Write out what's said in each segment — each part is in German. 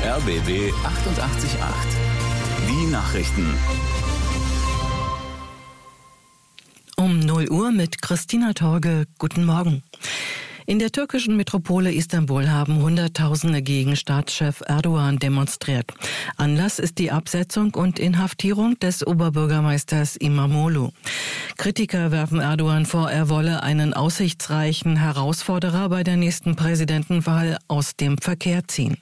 RBB 88.8. Die Nachrichten. Um 0 Uhr mit Christina Torge. Guten Morgen. In der türkischen Metropole Istanbul haben Hunderttausende gegen Staatschef Erdogan demonstriert. Anlass ist die Absetzung und Inhaftierung des Oberbürgermeisters İmamoğlu. Kritiker werfen Erdogan vor, er wolle einen aussichtsreichen Herausforderer bei der nächsten Präsidentenwahl aus dem Verkehr ziehen.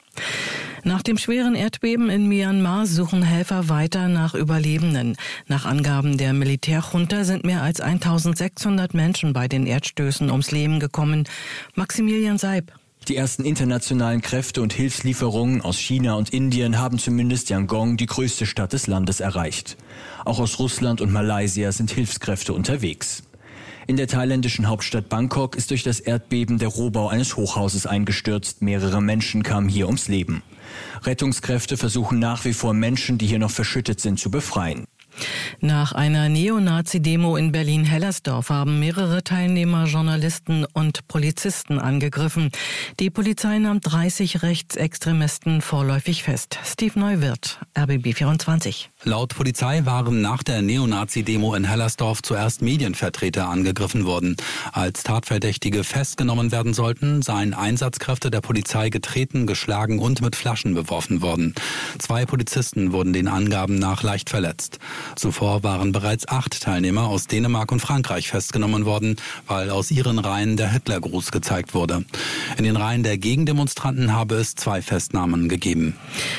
Nach dem schweren Erdbeben in Myanmar suchen Helfer weiter nach Überlebenden. Nach Angaben der Militärjunta sind mehr als 1600 Menschen bei den Erdstößen ums Leben gekommen. Maximilian Seib. Die ersten internationalen Kräfte und Hilfslieferungen aus China und Indien haben zumindest Yangon, die größte Stadt des Landes, erreicht. Auch aus Russland und Malaysia sind Hilfskräfte unterwegs. In der thailändischen Hauptstadt Bangkok ist durch das Erdbeben der Rohbau eines Hochhauses eingestürzt. Mehrere Menschen kamen hier ums Leben. Rettungskräfte versuchen nach wie vor Menschen, die hier noch verschüttet sind, zu befreien. Nach einer Neonazi-Demo in Berlin-Hellersdorf haben mehrere Teilnehmer Journalisten und Polizisten angegriffen. Die Polizei nahm 30 Rechtsextremisten vorläufig fest. Steve Neuwirth, RBB 24. Laut Polizei waren nach der Neonazi-Demo in Hellersdorf zuerst Medienvertreter angegriffen worden. Als Tatverdächtige festgenommen werden sollten, seien Einsatzkräfte der Polizei getreten, geschlagen und mit Flaschen beworfen worden. 2 Polizisten wurden den Angaben nach leicht verletzt. Zuvor waren bereits 8 Teilnehmer aus Dänemark und Frankreich festgenommen worden, weil aus ihren Reihen der Hitlergruß gezeigt wurde. In den Reihen der Gegendemonstranten habe es 2 Festnahmen gegeben.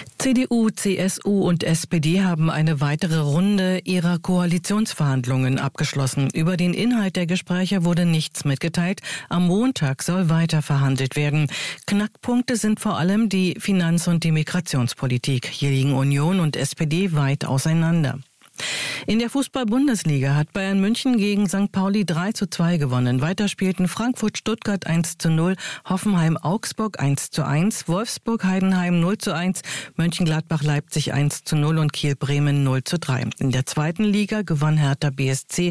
CDU, CSU und SPD haben eine weitere Runde ihrer Koalitionsverhandlungen abgeschlossen. Über den Inhalt der Gespräche wurde nichts mitgeteilt. Am Montag soll weiter verhandelt werden. Knackpunkte sind vor allem die Finanz- und die Migrationspolitik. Hier liegen Union und SPD weit auseinander. In der Fußball-Bundesliga hat Bayern München gegen St. Pauli 3:2 gewonnen. Weiter spielten Frankfurt-Stuttgart 1:0, Hoffenheim-Augsburg 1:1, Wolfsburg-Heidenheim 0:1, Mönchengladbach-Leipzig 1:0 und Kiel-Bremen 0:3. In der zweiten Liga gewann Hertha BSC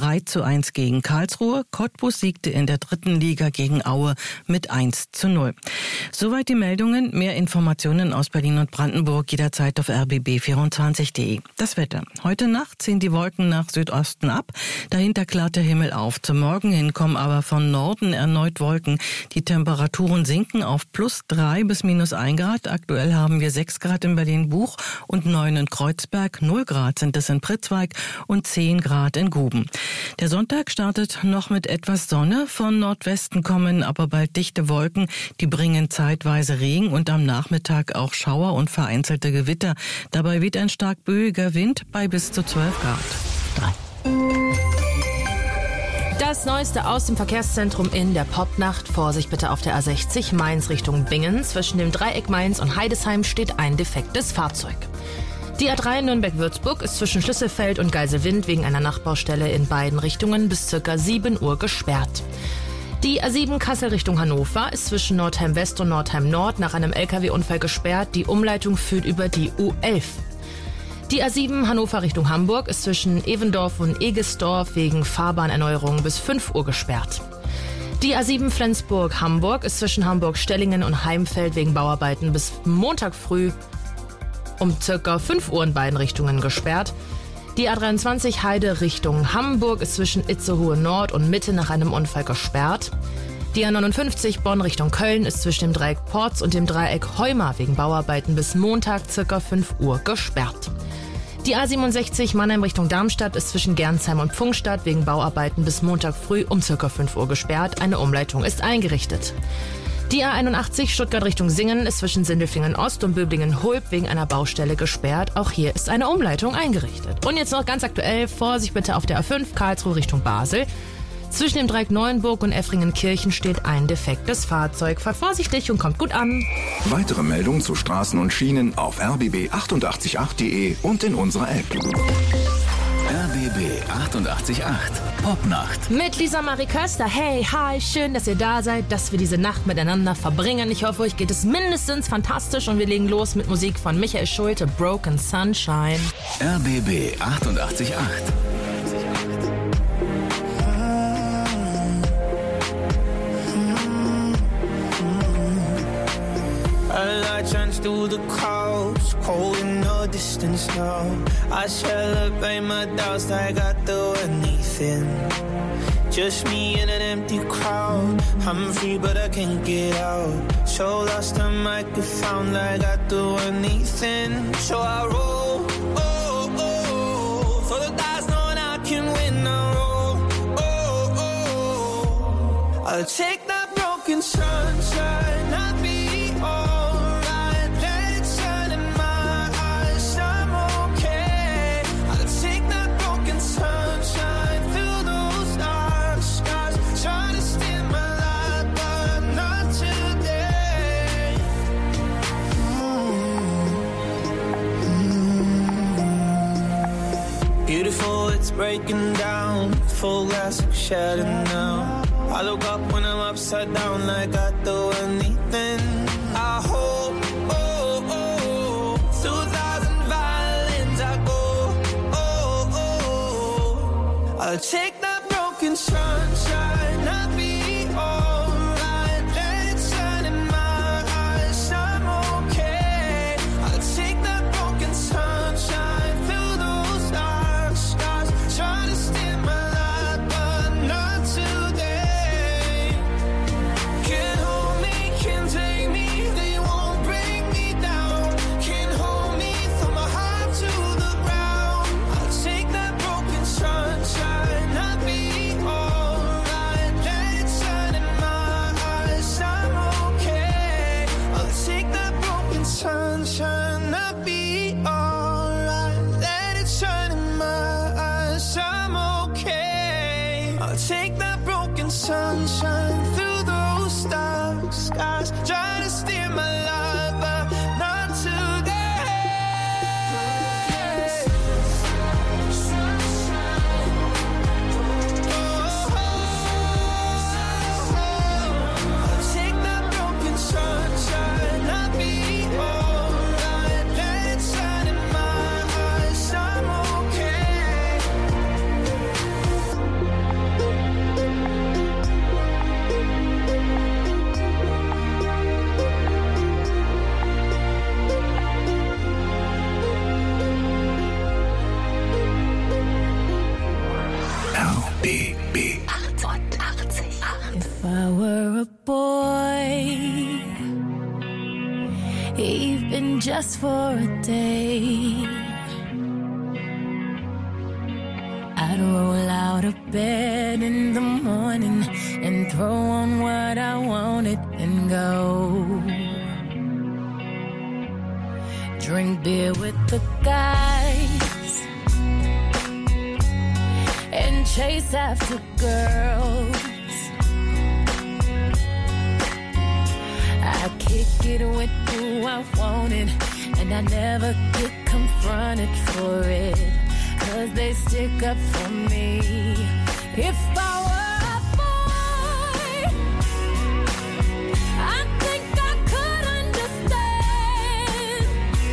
3:1 gegen Karlsruhe. Cottbus siegte in der dritten Liga gegen Aue mit 1:0. Soweit die Meldungen. Mehr Informationen aus Berlin und Brandenburg jederzeit auf rbb24.de. Das Wetter. Heute Nacht ziehen die Wolken nach Südosten ab. Dahinter klart der Himmel auf. Zum Morgen hin kommen aber von Norden erneut Wolken. Die Temperaturen sinken auf +3 bis -1 Grad. Aktuell haben wir 6 Grad in Berlin-Buch und 9 in Kreuzberg. 0 Grad sind es in Pritzwalk und 10 Grad in Guben. Der Sonntag startet noch mit etwas Sonne. Von Nordwesten kommen aber bald dichte Wolken. Die bringen zeitweise Regen und am Nachmittag auch Schauer und vereinzelte Gewitter. Dabei weht ein stark böiger Wind bei bis zu 12 Grad. 3. Das Neueste aus dem Verkehrszentrum in der Popnacht. Vorsicht bitte auf der A60 Mainz Richtung Bingen. Zwischen dem Dreieck Mainz und Heidesheim steht ein defektes Fahrzeug. Die A3 Nürnberg-Würzburg ist zwischen Schlüsselfeld und Geiselwind wegen einer Nachbaustelle in beiden Richtungen bis ca. 7 Uhr gesperrt. Die A7 Kassel Richtung Hannover ist zwischen Nordheim West und Nordheim Nord nach einem LKW-Unfall gesperrt. Die Umleitung führt über die U11. Die A7 Hannover Richtung Hamburg ist zwischen Evendorf und Egesdorf wegen Fahrbahnerneuerung bis 5 Uhr gesperrt. Die A7 Flensburg-Hamburg ist zwischen Hamburg-Stellingen und Heimfeld wegen Bauarbeiten bis Montag früh um ca. 5 Uhr in beiden Richtungen gesperrt. Die A23 Heide Richtung Hamburg ist zwischen Itzehoe Nord und Mitte nach einem Unfall gesperrt. Die A59 Bonn Richtung Köln ist zwischen dem Dreieck Porz und dem Dreieck Heuma wegen Bauarbeiten bis Montag ca. 5 Uhr gesperrt. Die A67 Mannheim Richtung Darmstadt ist zwischen Gernsheim und Pfungstadt wegen Bauarbeiten bis Montag früh um ca. 5 Uhr gesperrt. Eine Umleitung ist eingerichtet. Die A81 Stuttgart Richtung Singen ist zwischen Sindelfingen Ost und Böblingen-Hulb wegen einer Baustelle gesperrt. Auch hier ist eine Umleitung eingerichtet. Und jetzt noch ganz aktuell, Vorsicht bitte auf der A5 Karlsruhe Richtung Basel. Zwischen dem Dreieck Neuenburg und Effringen-Kirchen steht ein defektes Fahrzeug. Fahrt vorsichtig und kommt gut an. Weitere Meldungen zu Straßen und Schienen auf rbb888.de und in unserer App. RBB 88.8 Popnacht. Mit Lisa Marie Köster. Hey, hi, schön, dass ihr da seid, dass wir diese Nacht miteinander verbringen. Ich hoffe, euch geht es mindestens fantastisch und wir legen los mit Musik von Michael Schulte, Broken Sunshine. RBB 88.8. I I trance through the clouds, cold in the distance now. I celebrate my doubts like I do anything. Just me in an empty crowd. I'm free but I can't get out. So lost I might be found like I do anything. So I roll, oh, oh, for the dice knowing I can win. I roll, oh, oh, I'll take that broken sunshine. I'll be alright. Let it shine in my eyes. I'm okay. I'll take that broken sunshine through those dark skies. Try to steal my light, but not today. Beautiful, it's breaking down. Full glass of shadow now. I look up when I'm upside down like I do anything. I hope, oh, oh, through 1,000 violins I go, oh, oh, I'll take that broken sunshine. I'll be alright. Let it shine in my eyes. I'm okay. I'll take that broken sunshine through those dark skies. Try to steal my light, but not today. Can't hold me, can't take me. They won't bring me down. Can't hold me from my heart to the ground. I'll take that broken sunshine. I'll be alright. Let it shine in my eyes. I'm okay. I'll take that broken sunshine. I'll be alright. Let it shine in my eyes. I'm okay. I'll take that broken sunshine through those dark skies. Try to steer my life, but not today. I'll take that broken sunshine. I'll be alright. Let it shine in my eyes. I'm okay. RBB. If I were a boy, even just for a day, I'd roll out of bed in the morning and throw on what I wanted and go. Drink beer with the guys and chase after girls. I kick it with who I wanted, and I never get confronted for it, 'cause they stick up for me. If I were a boy, I think I could understand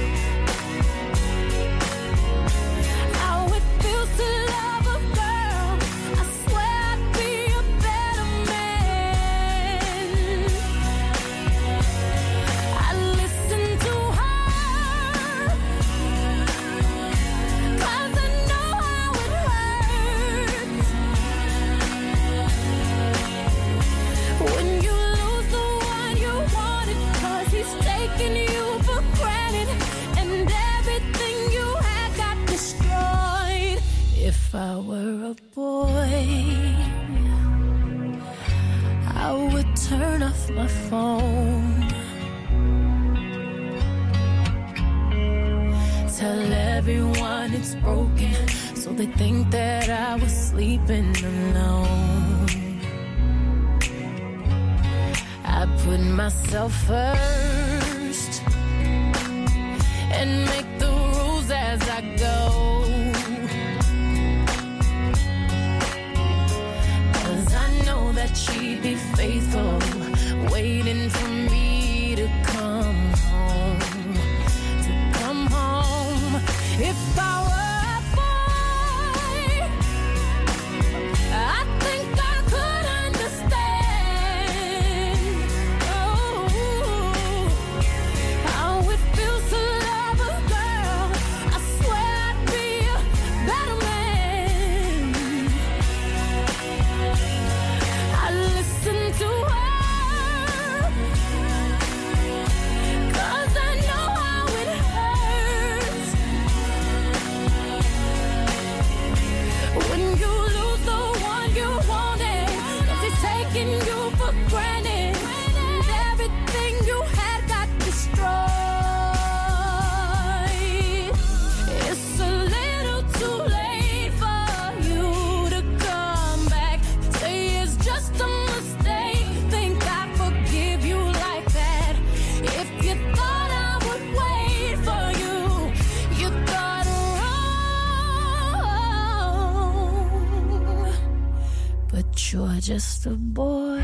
how it feels to love a girl. I swear I'd be a better man. I listen to her, 'cause I know how it hurts when you lose the one you wanted, 'cause he's taking you for granted and everything you had got destroyed. If I were a boy, I would turn off my phone, tell everyone it's broken, so they think that I was sleeping alone. I put myself first and make the rules as I go, 'cause I know that she'd be faithful, waiting for me to come home, to come home. If I were a boy, I think I could understand. Oh, just a boy.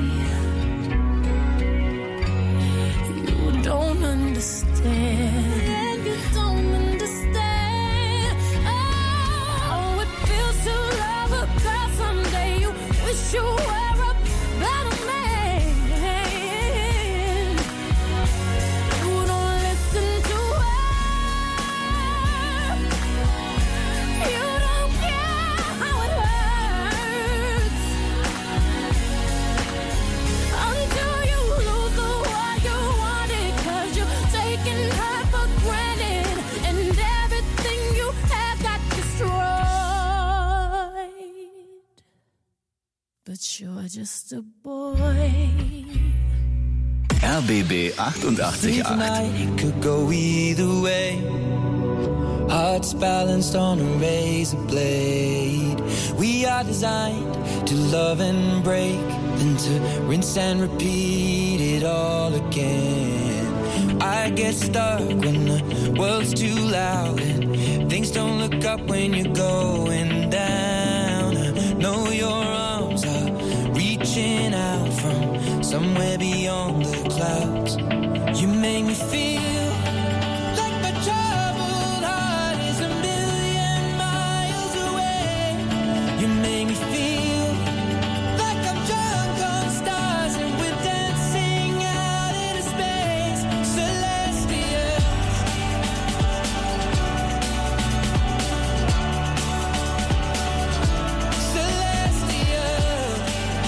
You don't understand. You don't understand. Oh, it feels to love a girl someday. You wish you were a better man. You don't listen to her. You don't care how it hurts until you lose the one you wanted, 'cause you're taking her for granted and everything you have got destroyed. But you're just a boy. RBB 88.8. Tonight it could go either way. Hearts balanced on a razor blade. We are designed to love and break, then to rinse and repeat it all again. I get stuck when the world's too loud and things don't look up when you're going down. I know your arms are reaching out from somewhere beyond the clouds. You make me feel like my troubled heart is a million miles away. You make me feel like I'm drunk on stars and we're dancing out into space, celestial. Celestial.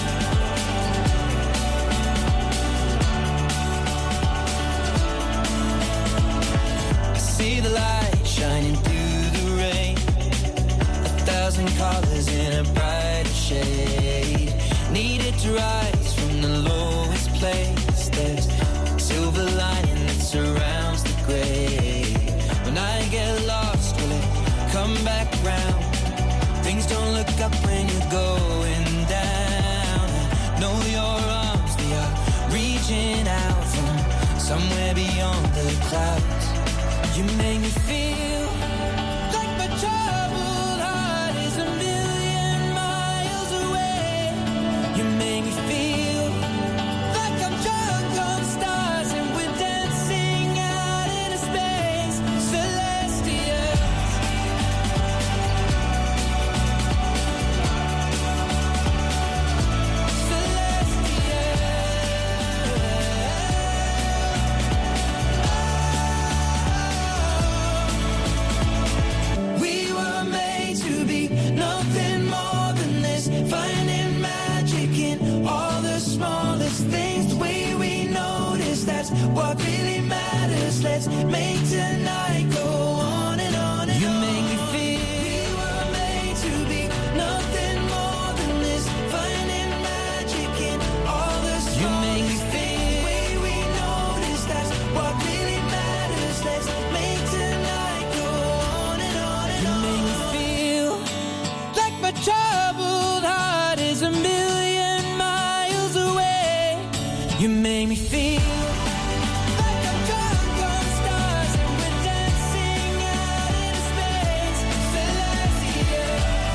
I see the light shining through the rain, 1,000 colors in a brighter shade. Needed to rise from the lowest place. There's silver lining that surrounds the gray. When I get lost, will it come back round? Things don't look up when you're going down. I know your arms, they are reaching out from somewhere beyond the clouds. You make me feel like my troubled heart is a million miles away. You make me feel like I'm drunk on stars and we're dancing out into space, celestial. We were made to be nothing more than this, finding magic in all the smallest things. The way we notice, that's what really matters. Let's make tonight go on and on and you on. Make me feel we were made to be nothing more than this, finding magic in all the smallest. You make me feel the way we notice, that's what really matters. Let's make tonight go on and on and on. You make me feel like my troubled heart is a million miles away. You make me feel like I'm drunk on stars and we're dancing out into space, celestial.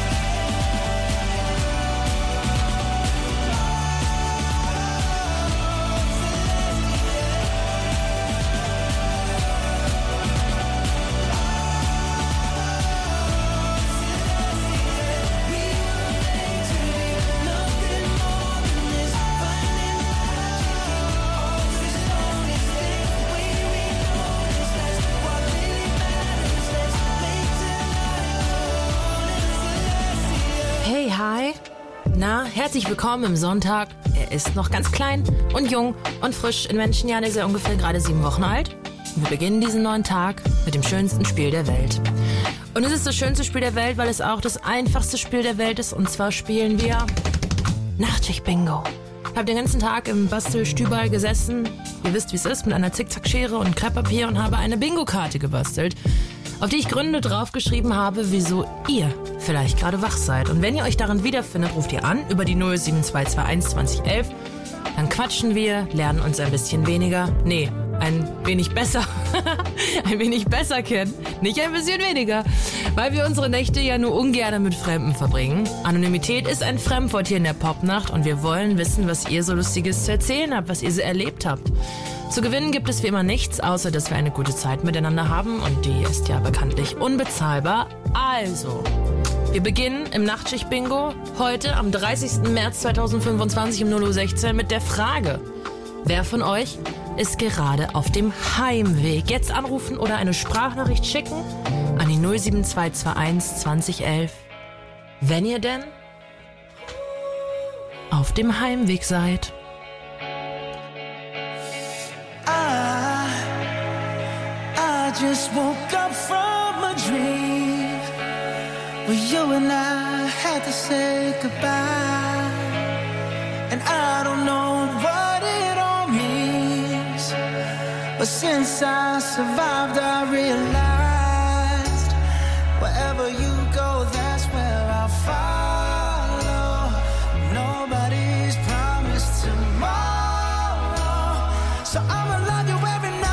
We were made to be nothing more than this, finding magic in all the smallest things. The way we notice, that's what really matters. Let's make tonight go on and celestial. Hey, hi. Na, herzlich willkommen im Sonntag. Er ist noch ganz klein und jung und frisch. In Menschenjahren ist er ungefähr gerade 7 Wochen alt. Wir beginnen diesen neuen Tag mit dem schönsten Spiel der Welt. Und es ist das schönste Spiel der Welt, weil es auch das einfachste Spiel der Welt ist. Und zwar spielen wir Nachtschicht-Bingo. Ich habe den ganzen Tag im Bastelstübal gesessen. Ihr wisst, wie es ist, mit einer Zickzackschere und Krepppapier und habe eine Bingo-Karte gebastelt, auf die ich Gründe draufgeschrieben habe, wieso ihr vielleicht gerade wach seid. Und wenn ihr euch darin wiederfindet, ruft ihr an über die 07221 2011. Dann quatschen wir, lernen uns ein bisschen weniger, ein wenig besser, ein wenig besser kennen. Nicht ein bisschen weniger, weil wir unsere Nächte ja nur ungern mit Fremden verbringen. Anonymität ist ein Fremdwort hier in der Popnacht und wir wollen wissen, was ihr so Lustiges zu erzählen habt, was ihr so erlebt habt. Zu gewinnen gibt es wie immer nichts, außer dass wir eine gute Zeit miteinander haben und die ist ja bekanntlich unbezahlbar. Also, wir beginnen im Nachtschicht-Bingo heute am 30. März 2025 um 0:16 Uhr mit der Frage: Wer von euch ist gerade auf dem Heimweg? Jetzt anrufen oder eine Sprachnachricht schicken an die 07221 2011, wenn ihr denn auf dem Heimweg seid. I just woke up from a dream where you and I had to say goodbye, and I don't know what it all means, but since I survived I realized wherever you go, that's where I'll follow. Nobody's promised tomorrow, so I'ma love you every night.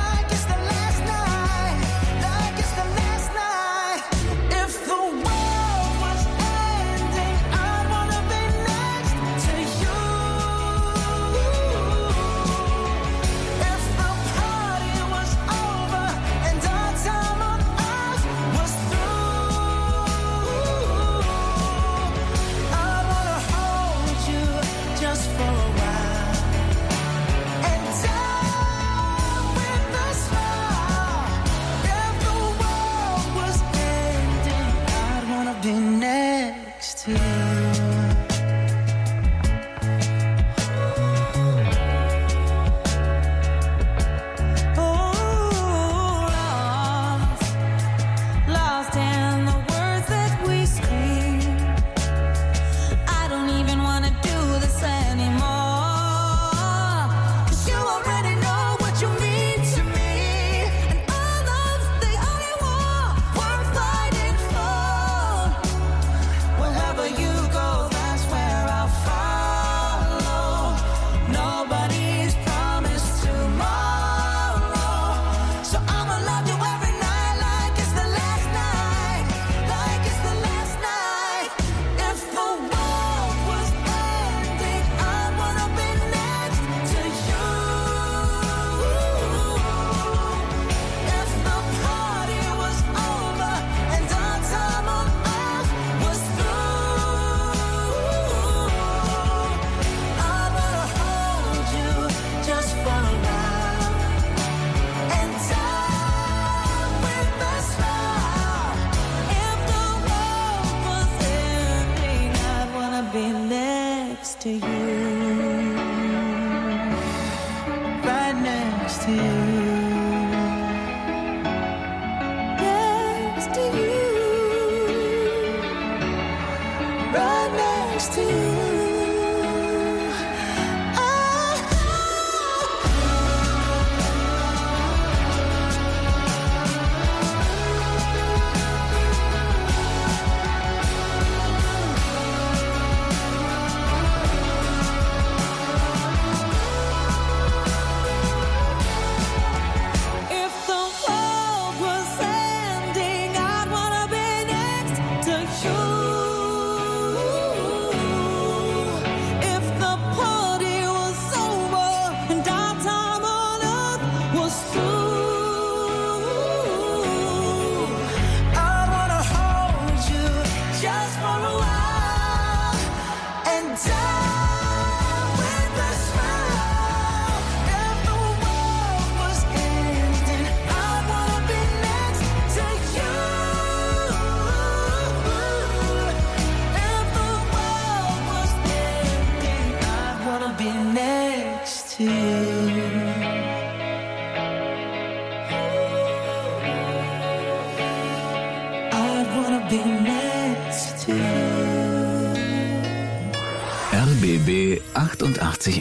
RBB 88.8.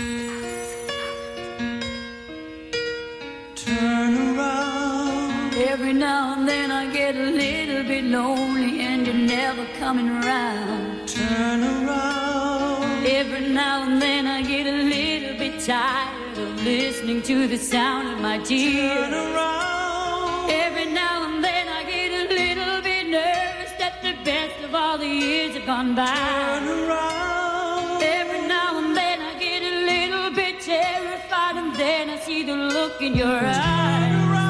Turn around. Every now and then I get a little bit lonely and you're never coming around. Turn around. Every now and then I get a little bit tired of listening to the sound of my tears. Turn around. Every now and then I get a little bit nervous that the best of all the years have gone by. Turn around. Every now and then I get a little bit terrified, and then I see the look in your eyes.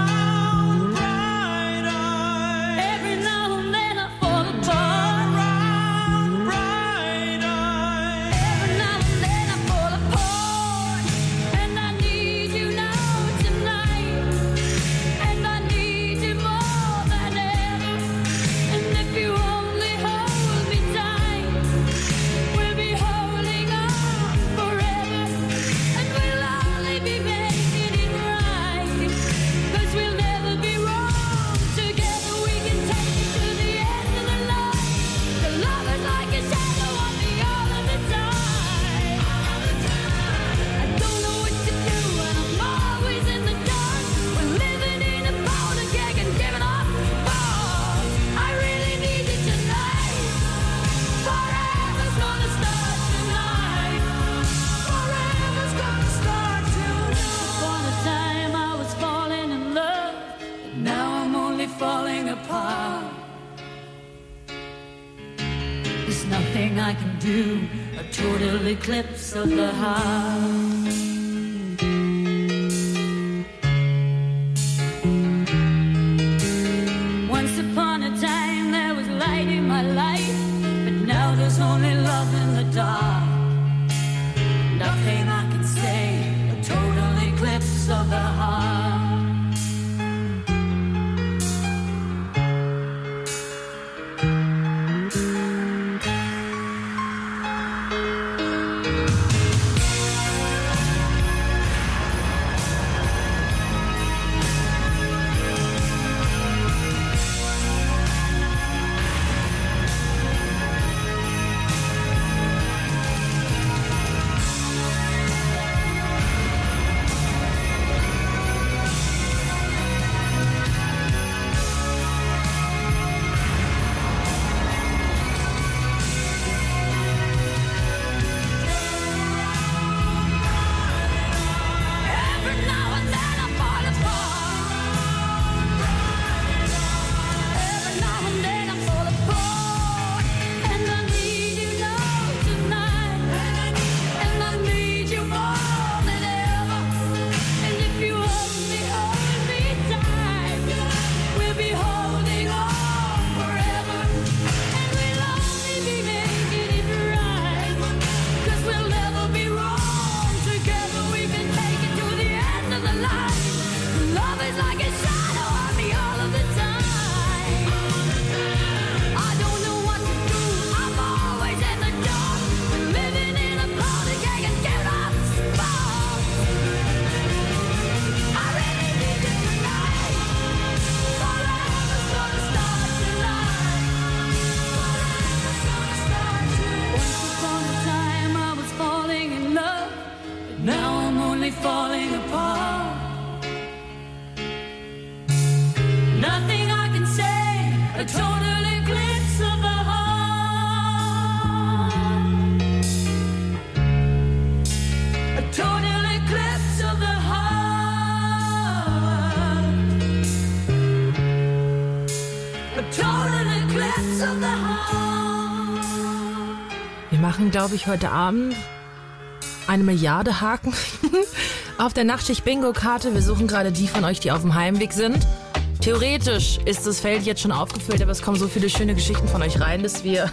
I can do a total eclipse of the heart. Once upon a time there was light in my life, but now there's only love in the dark. Nothing I can say, a total eclipse of the heart. Wir machen, glaube ich, heute Abend 1 Milliarde Haken auf der Nachtschicht-Bingo-Karte. Wir suchen gerade die von euch, die auf dem Heimweg sind. Theoretisch ist das Feld jetzt schon aufgefüllt, aber es kommen so viele schöne Geschichten von euch rein, dass wir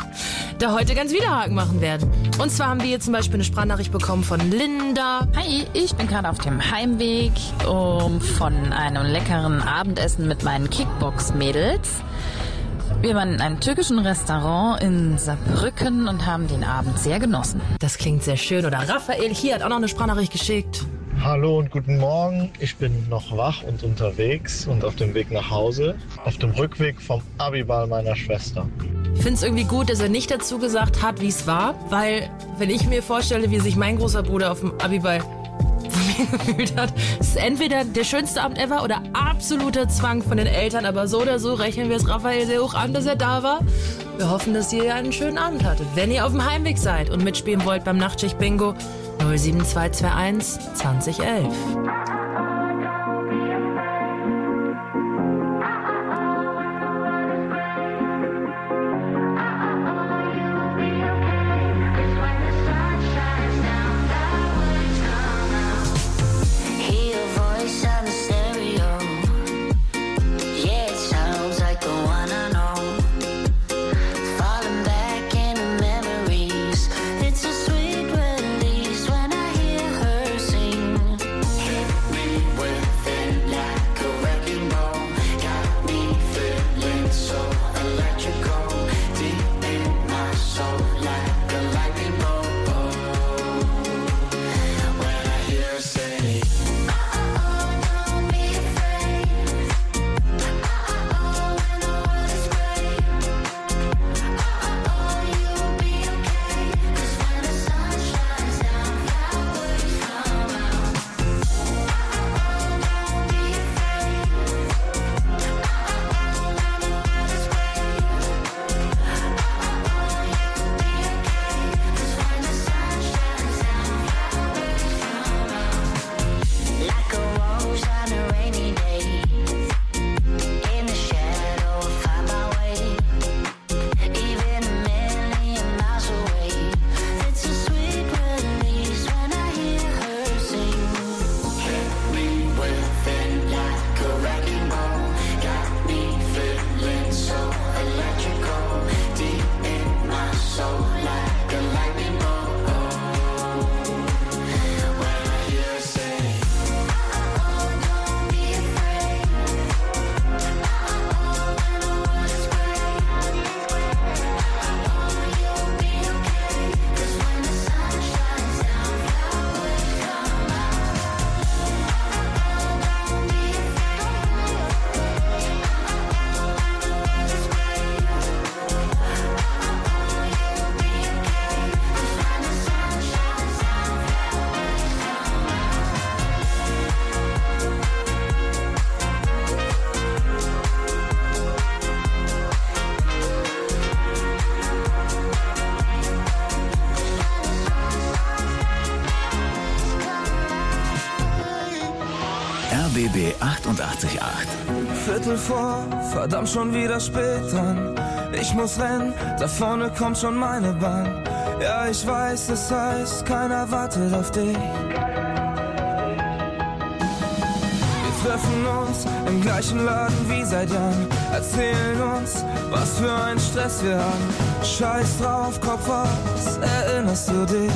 da heute ganz viele Haken machen werden. Und zwar haben wir jetzt zum Beispiel eine Sprachnachricht bekommen von Linda. Hi, ich bin gerade auf dem Heimweg von einem leckeren Abendessen mit meinen Kickbox-Mädels. Wir waren in einem türkischen Restaurant in Saarbrücken und haben den Abend sehr genossen. Das klingt sehr schön. Oder Raphael hier hat auch noch eine Sprachnachricht geschickt. Hallo und guten Morgen. Ich bin noch wach und unterwegs und auf dem Weg nach Hause. Auf dem Rückweg vom Abiball meiner Schwester. Ich finde es irgendwie gut, dass er nicht dazu gesagt hat, wie es war. Weil, wenn ich mir vorstelle, wie sich mein großer Bruder auf dem Abiball gefühlt hat, ist es entweder der schönste Abend ever oder absoluter Zwang von den Eltern. Aber so oder so rechnen wir es Raphael sehr hoch an, dass er da war. Wir hoffen, dass ihr einen schönen Abend hattet. Wenn ihr auf dem Heimweg seid und mitspielen wollt beim Nachtschicht-Bingo, 07221 2011. RBB 88.8. Viertel vor, verdammt schon wieder spät dran. Ich muss rennen, da vorne kommt schon meine Bahn. Ja, ich weiß, es heißt, keiner wartet auf dich. Wir treffen uns im gleichen Laden wie seit Jahren. Erzählen uns, was für ein Stress wir haben. Scheiß drauf, Kopf aus, erinnerst du dich?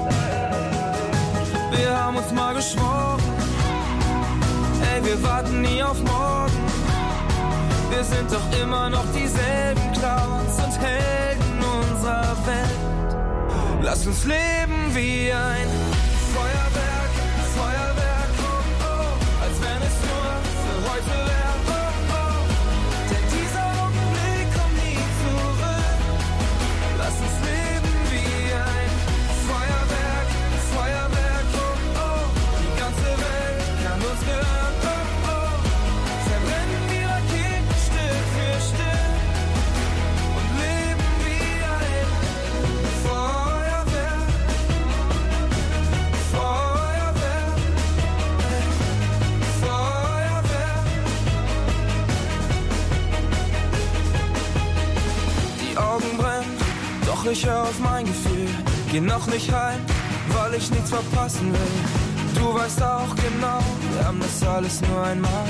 Wir haben uns mal geschworen, ey, wir warten nie auf morgen. Wir sind doch immer noch dieselben Clowns und Helden unserer Welt. Lass uns leben wie ein Feuerwerk, Feuerwerk, oh, oh, als wenn es nur für heute wäre, oh, oh. Denn dieser Augenblick kommt nie zurück. Lass uns leben wie ein Feuerwerk, Feuerwerk, oh, oh. Die ganze Welt kann uns gehören, oh, oh. Verbrennen die Raketen Stück für Stück und leben wie ein Feuerwerk, Feuerwerk, Feuerwerk. Die Augen brennen, doch ich hör auf mein Gefühl. Geh noch nicht heim, weil ich nichts verpassen will. Du weißt auch genau, wir haben das alles nur einmal.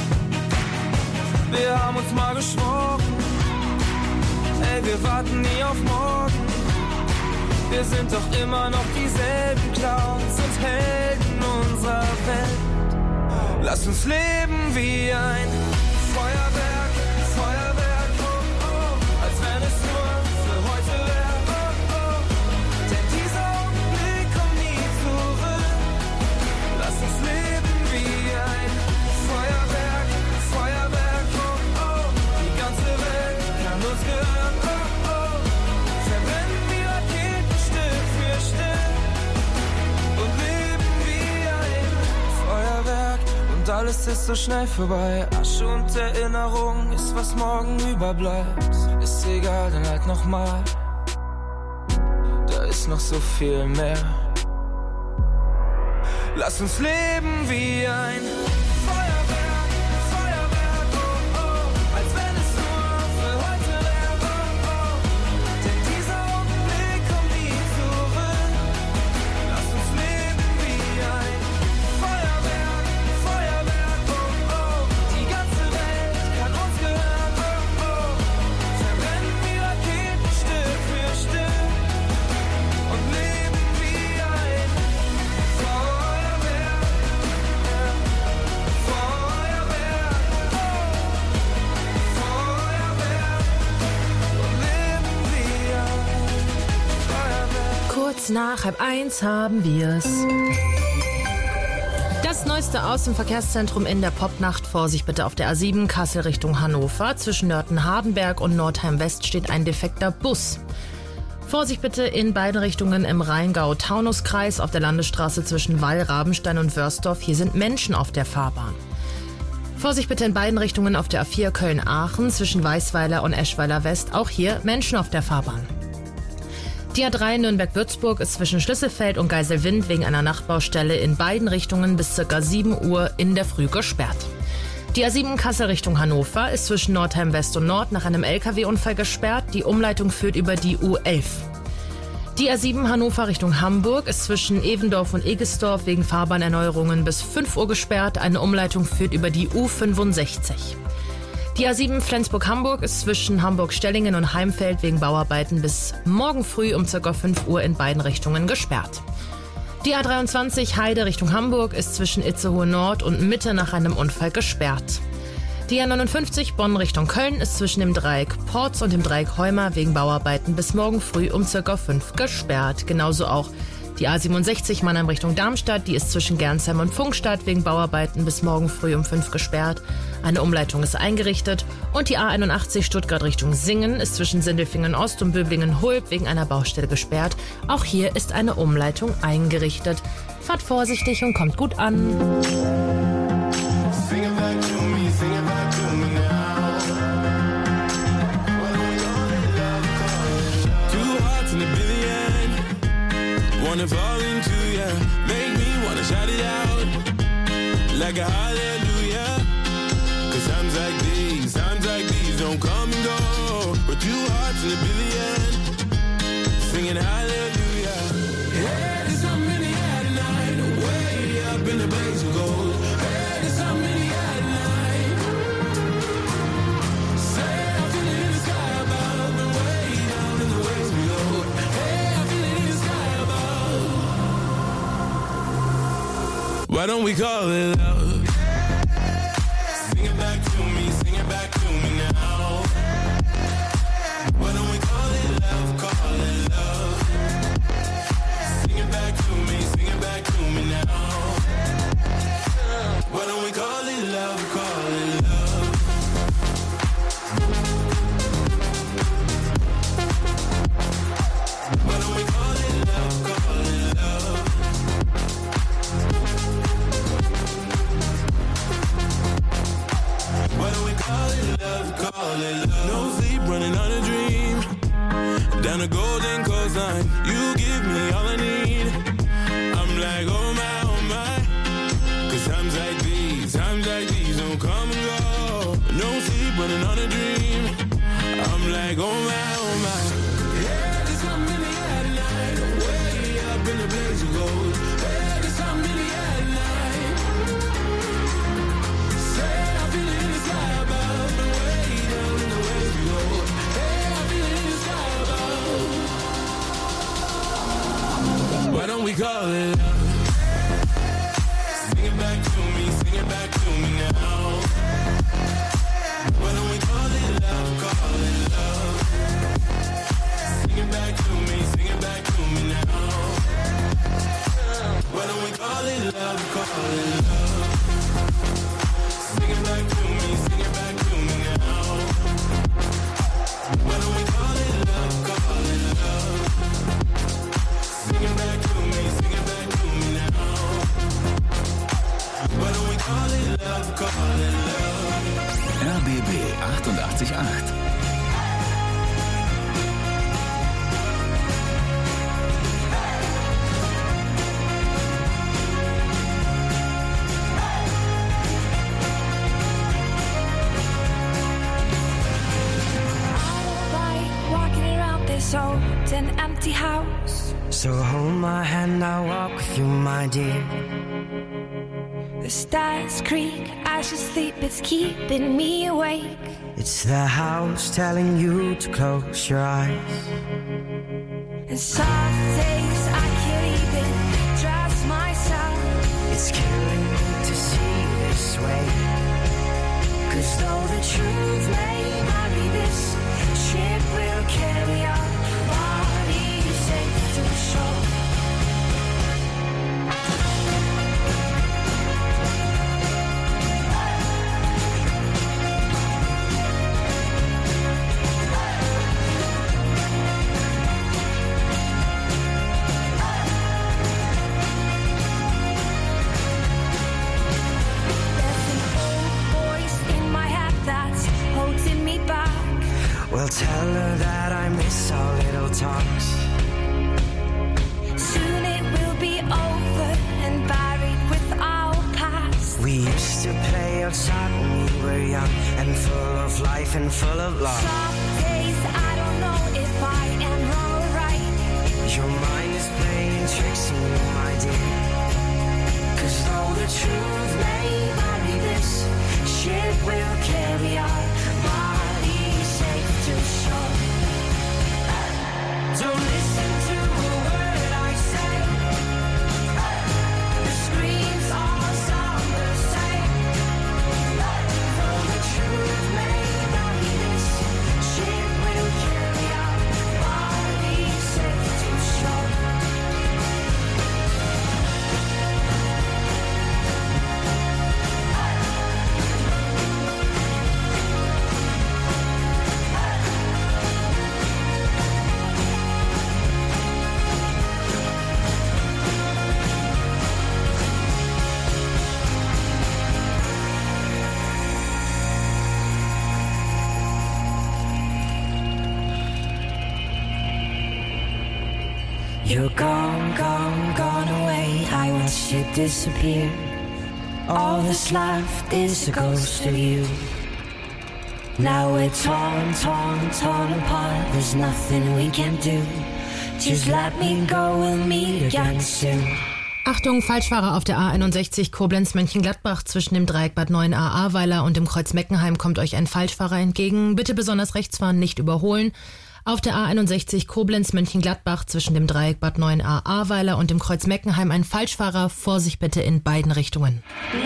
Wir haben uns mal geschworen, ey, wir warten nie auf morgen. Wir sind doch immer noch dieselben Clowns und Helden unserer Welt. Lass uns leben wie ein Feuerwerk, Feuerwerk, oh, oh, als wenn es nur für heute wäre, oh, oh. Denn dieser Augenblick kommt nie zurück. Lass uns leben wie ein Feuerwerk, Feuerwerk, oh, oh. Die ganze Welt kann uns gehören, oh, oh. Verbrennen die Raketen Stück für Stück und leben wie ein Feuerwerk. Und alles ist so schnell vorbei. Asche und Erinnerung ist, was morgen überbleibt. Ist egal, dann halt nochmal. Da ist noch so viel mehr. Lass uns leben wie ein Feuerwerk, Feuerwerk, oh, oh. Als wenn es nur für heute wäre, oh, oh. Denn dieser Augenblick kommt nie zurück. Lass uns leben wie ein Feuerwerk, Feuerwerk, oh, oh. Die ganze Welt kann uns gehören, oh, oh. Verbrennen wie Raketen Stück für Stück und leben wie ein Feuerwerk, Feuerwerk, Feuerwerk und leben wie ein Feuerwerk. Kurz nach 12:30 haben wir's. Das Neueste aus dem Verkehrszentrum in der Popnacht. Vorsicht bitte auf der A7 Kassel Richtung Hannover. Zwischen Nörten-Hardenberg und Nordheim-West steht ein defekter Bus. Vorsicht bitte in beiden Richtungen im Rheingau-Taunus-Kreis auf der Landesstraße zwischen Wall, Rabenstein und Wörsdorf. Hier sind Menschen auf der Fahrbahn. Vorsicht bitte in beiden Richtungen auf der A4 Köln-Aachen zwischen Weißweiler und Eschweiler West. Auch hier Menschen auf der Fahrbahn. Die A3 Nürnberg-Würzburg ist zwischen Schlüsselfeld und Geiselwind wegen einer Nachtbaustelle in beiden Richtungen bis ca. 7 Uhr in der Früh gesperrt. Die A7 Kassel Richtung Hannover ist zwischen Nordheim West und Nord nach einem LKW-Unfall gesperrt. Die Umleitung führt über die U11. Die A7 Hannover Richtung Hamburg ist zwischen Evendorf und Egesdorf wegen Fahrbahnerneuerungen bis 5 Uhr gesperrt. Eine Umleitung führt über die U65. Die A7 Flensburg-Hamburg ist zwischen Hamburg-Stellingen und Heimfeld wegen Bauarbeiten bis morgen früh um ca. 5 Uhr in beiden Richtungen gesperrt. Die A23 Heide Richtung Hamburg ist zwischen Itzehoe Nord und Mitte nach einem Unfall gesperrt. Die A59 Bonn Richtung Köln ist zwischen dem Dreieck Porz und dem Dreieck Heumer wegen Bauarbeiten bis morgen früh um ca. 5 gesperrt. Genauso auch die A67 Mannheim Richtung Darmstadt, die ist zwischen Gernsheim und Pfungstadt wegen Bauarbeiten bis morgen früh um 5 gesperrt. Eine Umleitung ist eingerichtet. Und die A81 Stuttgart Richtung Singen ist zwischen Sindelfingen Ost und Böblingen-Hulb wegen einer Baustelle gesperrt. Auch hier ist eine Umleitung eingerichtet. Fahrt vorsichtig und kommt gut an. Sing it back to me, sing it back to me now. Two hearts in a billion, wanna fall into ya, make me wanna shout it out like a hallelujah. 'Cause times like these don't come and go. But two hearts in a billion, singing hallelujah. Hey, there's something in the air tonight, way up in the blaze of gold. Hey, there's something in the air tonight. Say I feel it in the sky above, and way down in the waves below. Hey, I feel it in the sky above. Why don't we call it love? Sing it back to me, sing it back to me now. Why don't we call it love, call it love? Sing it back to me, sing it back to me now. Why don't we call it love, call it love? Why don't we call it love, call it love? Why don't we call it love, call it love? No sleep, running on a dream. Down a golden coastline, you give me all I need. I'm like, oh my, 'cause times like these don't come and go. No sleep, running on a dream. I'm like, oh my. Yeah, there's something in the air tonight, way up in the blaze of gold. Yeah, there's something in the air tonight. Say I feel it in the sky above, and way down in the waves below. Hey, I feel it in the sky above. Why don't we call it love? Sing it back to me, sing it back to me now. Why don't we call it love, call it love? Sing it back to me, sing it back to me now. Why don't we call it love, call it love? Sing it back to me, sing it back to me now. Why don't we call it love, call it love? Sing it back to me, sing it back to me now. Why don't we call it love, call it love? RBB 88.8. sold an empty house. So hold my hand, I'll walk with you, my dear. The stars creak as you sleep, it's keeping me awake. It's the house telling you to close your eyes. And some days I can't even trust myself. It's killing me to see this way. 'Cause though the truth may not be this, ship will carry our bodies safe to shore. Well, tell her that I miss our little talks. Soon it will be over and buried with our past. We used to play outside when we were young and full of life and full of love. Some days I don't know if I am wrong or right. Your mind is playing tricks on you, my dear. 'Cause though the truth may not be this, ship will carry our bodies safe to shore. Don't listen to a word I say. The screams all sound the same. Though the truth may not be this, ship will carry our bodies safe to shore. You're gone, gone, gone away. I watched you disappear. All that's left is a ghost of you. Now we're torn, torn, torn apart. There's nothing we can do. Just let me go, we'll meet again soon. Achtung, Falschfahrer auf der A61 Koblenz-Mönchengladbach. Zwischen dem Dreieck Bad 9a Ahrweiler und dem Kreuz Meckenheim kommt euch ein Falschfahrer entgegen. Bitte besonders rechts fahren, nicht überholen. Auf der A61 Koblenz-Mönchengladbach zwischen dem Dreieck Bad 9a Ahrweiler und dem Kreuz Meckenheim ein Falschfahrer. Vorsicht bitte in beiden Richtungen.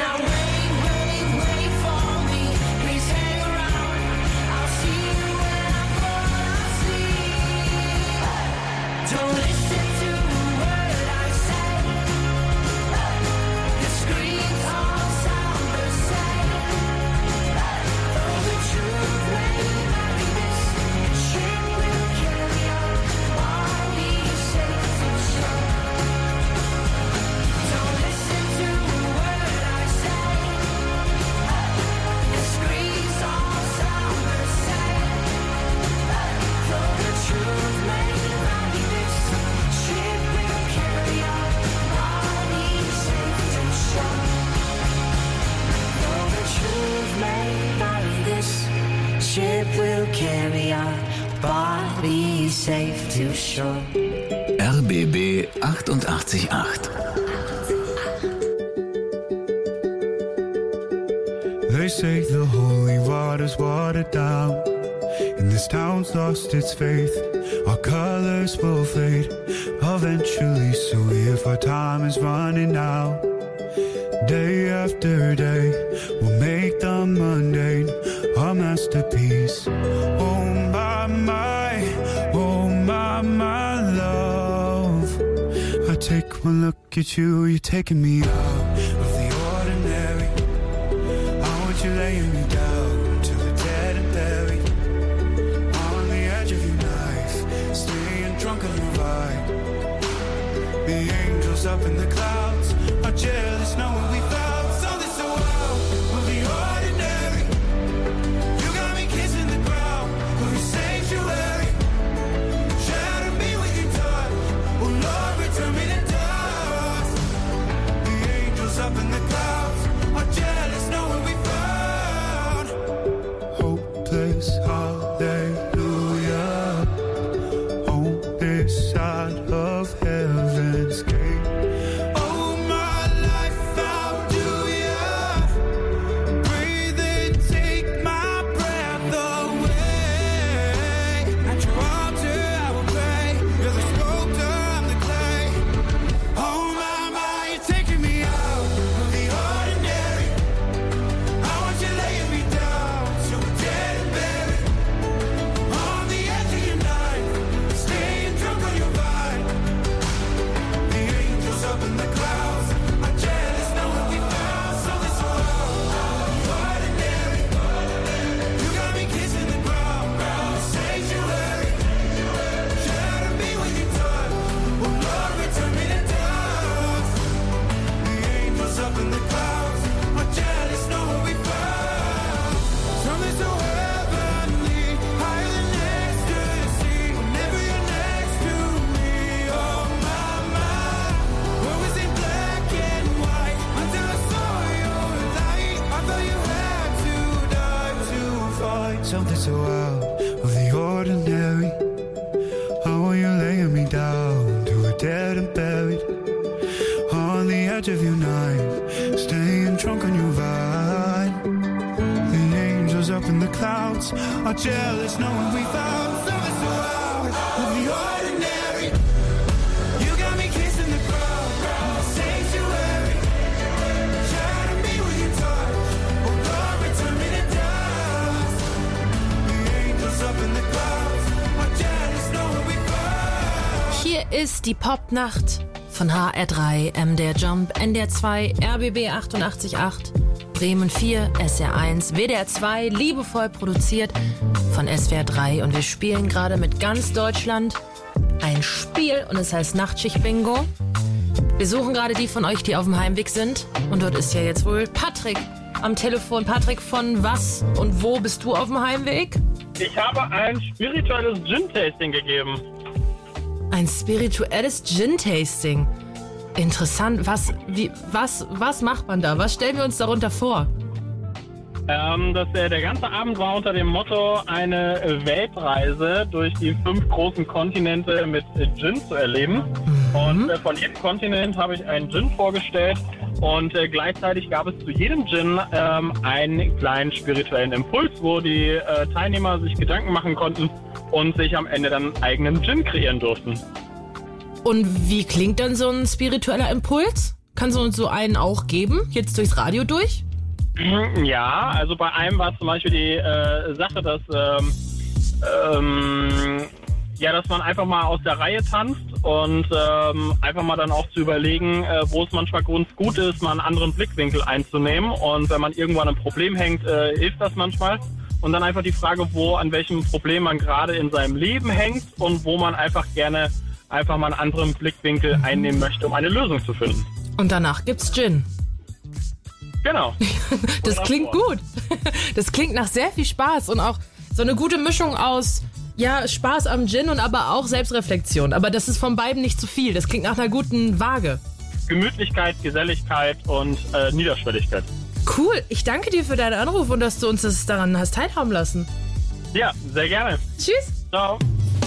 RBB 88.8. They say the holy water's watered down, and this town's lost its faith. Our colors will fade eventually, so if our time is running out, day after day, we'll make the mundane a masterpiece. Oh my, oh my love. I take one look at you, you're taking me out of the ordinary. I want you laying me down to the dead and buried, on the edge of your knife, staying drunk on the ride. The angels up in the clouds are jealous knowing we found something so wild of the ordinary. You got me kissing the ground of your sanctuary. Shatter me with your touch, oh Lord, return me to dust. The angels up in the clouds are jealous knowing we found hopeless hallelujah. Oh something so out of the ordinary. How are you laying me down to a dead and buried on the edge of your knife, staying drunk on your vine. The angels up in the clouds are jealous knowing we found something so out of the ordinary. You got me kissing the ground, sanctuary. Shadow me with your touch, oh God, return me to dust. The angels up in the clouds are jealous knowing we found. Hier ist die Popnacht von HR3, MDR Jump, NDR 2, RBB 88.8, Bremen 4, SR 1, WDR 2, liebevoll produziert von SWR 3. Und wir spielen gerade mit ganz Deutschland ein Spiel und es heißt Nachtschicht-Bingo. Wir suchen gerade die von euch, die auf dem Heimweg sind. Und dort ist ja jetzt wohl Patrick am Telefon. Patrick, von was und wo bist du auf dem Heimweg? Ich habe ein spirituelles Gin-Tasting gegeben. Ein spirituelles Gin-Tasting. Interessant. Was macht man da? Was stellen wir uns darunter vor? Der ganze Abend war unter dem Motto, eine Weltreise durch die 5 großen Kontinente mit Gin zu erleben. Und von jedem Kontinent habe ich einen Gin vorgestellt. Und gleichzeitig gab es zu jedem Gin einen kleinen spirituellen Impuls, wo die Teilnehmer sich Gedanken machen konnten und sich am Ende dann einen eigenen Gin kreieren durften. Und wie klingt dann so ein spiritueller Impuls? Kannst du uns so einen auch geben, jetzt durchs Radio durch? Ja, also bei einem war zum Beispiel die Sache, dass man einfach mal aus der Reihe tanzt und einfach mal dann auch zu überlegen, wo es manchmal ganz gut ist, mal einen anderen Blickwinkel einzunehmen. Und wenn man irgendwo an einem Problem hängt, hilft das manchmal. Und dann einfach die Frage, an welchem Problem man gerade in seinem Leben hängt und wo man einfach gerne einfach mal einen anderen Blickwinkel einnehmen möchte, um eine Lösung zu finden. Und danach gibt's Gin. Genau. Das klingt gut. Das klingt nach sehr viel Spaß und auch so eine gute Mischung aus Spaß am Gin und aber auch Selbstreflexion. Aber das ist von beiden nicht zu viel. Das klingt nach einer guten Waage. Gemütlichkeit, Geselligkeit und Niederschwelligkeit. Cool. Ich danke dir für deinen Anruf und dass du uns das daran hast teilhaben lassen. Ja, sehr gerne. Tschüss. Ciao.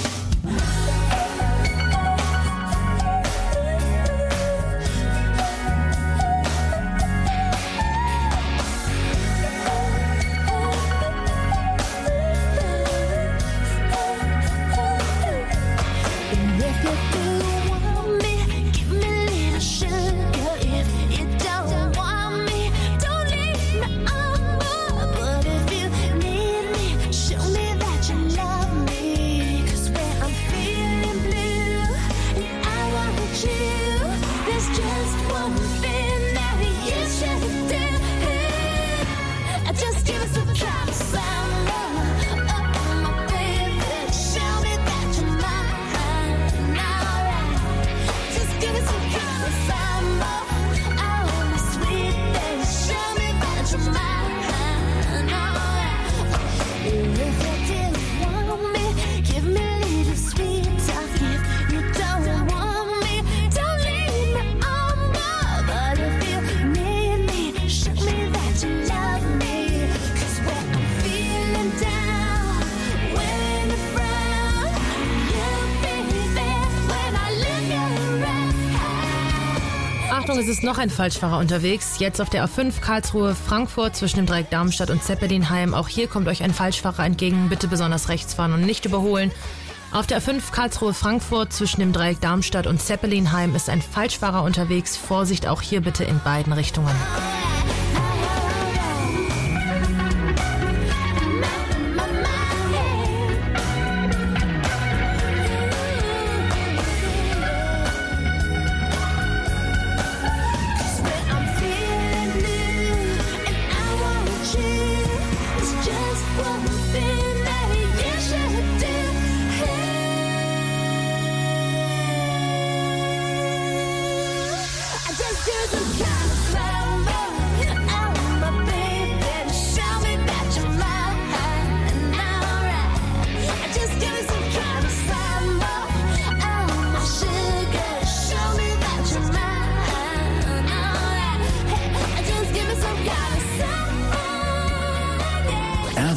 Es ist noch ein Falschfahrer unterwegs. Jetzt auf der A5 Karlsruhe-Frankfurt zwischen dem Dreieck Darmstadt und Zeppelinheim. Auch hier kommt euch ein Falschfahrer entgegen. Bitte besonders rechts fahren und nicht überholen. Auf der A5 Karlsruhe-Frankfurt zwischen dem Dreieck Darmstadt und Zeppelinheim ist ein Falschfahrer unterwegs. Vorsicht auch hier bitte in beiden Richtungen.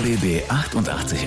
RBB 888.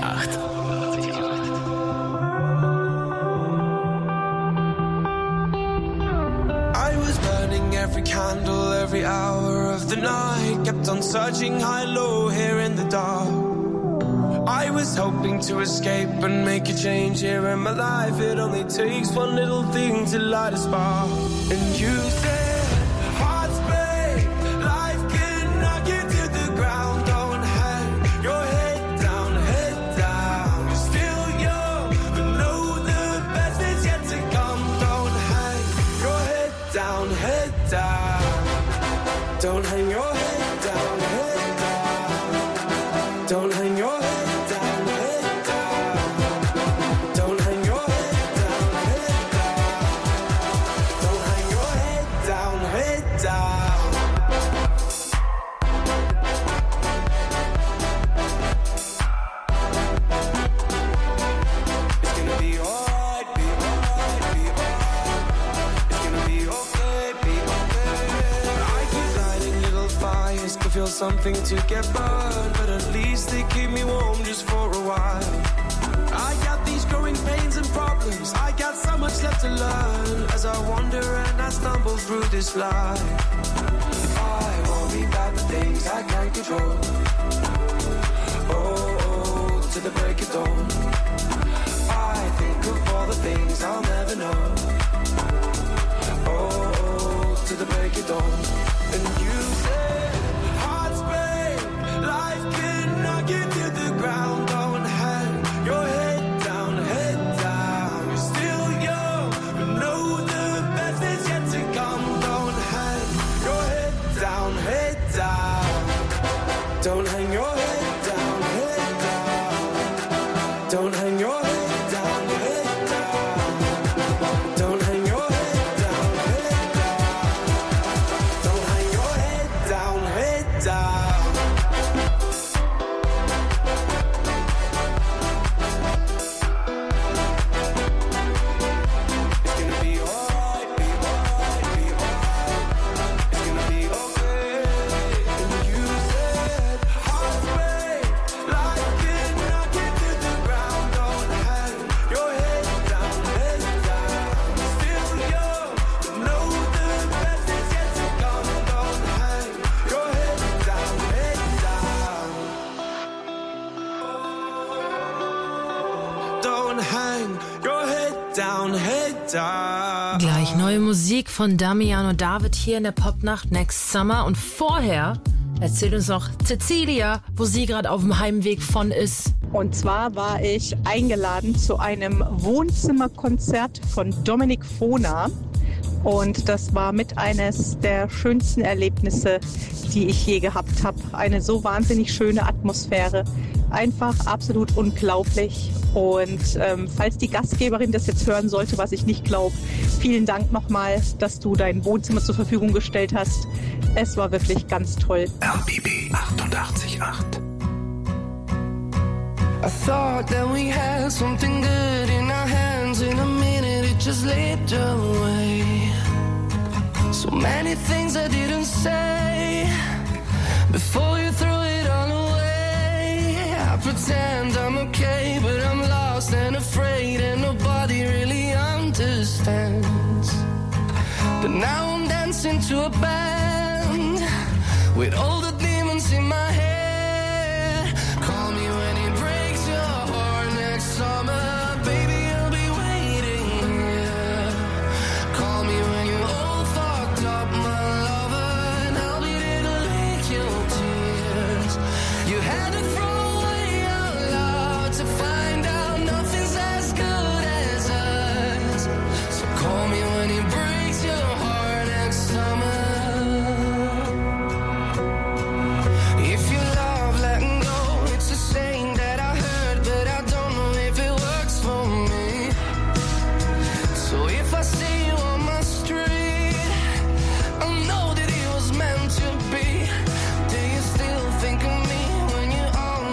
Every candle, every hour of the night, kept on searching high, low, here in the dark. I was hoping to escape and make a change here in my life. It only takes one little thing to light a spark. And you said, hearts break, life can knock you to the ground. Don't hang your head down, head down. You're still young, but know the best is yet to come. Don't hang your head down, head down. Don't hang your head down, head down. Don't hang your head down, head down. Don't hang your head down, head down. Don't hang your head down, head down. It's gonna be alright, be alright, be alright. It's gonna be okay, be okay. I keep lighting little fires to feel something to get burned, but at least they keep me warm just for a while. I got these growing pains and problems. I got so much left to learn as I wander and I stumble through this life. I worry about the things I can't control. Oh, to the break of dawn. I think of all the things I'll never know. Oh, to the break of dawn. And you said, hearts break, life can knock you to the ground. Don't hang your head down, head down. You're still young, but know the best is yet to come. Don't hang your head down, head down. Don't hang your head down, head down. Don't hang your head down, head down. Don't hang your head down, head down. Don't hang your head down, head down. It's gonna be alright, be alright, be alright. It's gonna be okay. And you said, hearts break, life can knock you to the ground. Don't hang your head down, head down. Still young, but know the best is yet to come. Don't hang your head down, head down. Don't hang your head down, head down. Gleich neue Musik von Damiano David hier in der Popnacht Next Summer. Und vorher erzählt uns noch Cecilia, wo sie gerade auf dem Heimweg von ist. Und zwar war ich eingeladen zu einem Wohnzimmerkonzert von Dominik Fona. Und das war mit eines der schönsten Erlebnisse, die ich je gehabt habe. Eine so wahnsinnig schöne Atmosphäre. Einfach absolut unglaublich. Und falls die Gastgeberin das jetzt hören sollte, was ich nicht glaube, vielen Dank nochmal, dass du dein Wohnzimmer zur Verfügung gestellt hast. Es war wirklich ganz toll. RBB 888. I thought that we had something good in our hands. In a minute it just slipped away. So many things I didn't say before you threw it all away. I pretend I'm okay, but I'm lost and afraid, and nobody really understands. But now I'm dancing to a band with all the demons in my head. Call me when it breaks your heart next summer, baby, I'll be waiting here. Call me when you're all fucked up, my lover, and I'll be there to lick your tears. You had to throw away our love to find out nothing's as good as us. So call me when it breaks your heart next summer. If you love letting go, it's a saying that I heard, but I don't know if it works for me. So if I see you on my street, I know that it was meant to be. Do you still think of me when you're on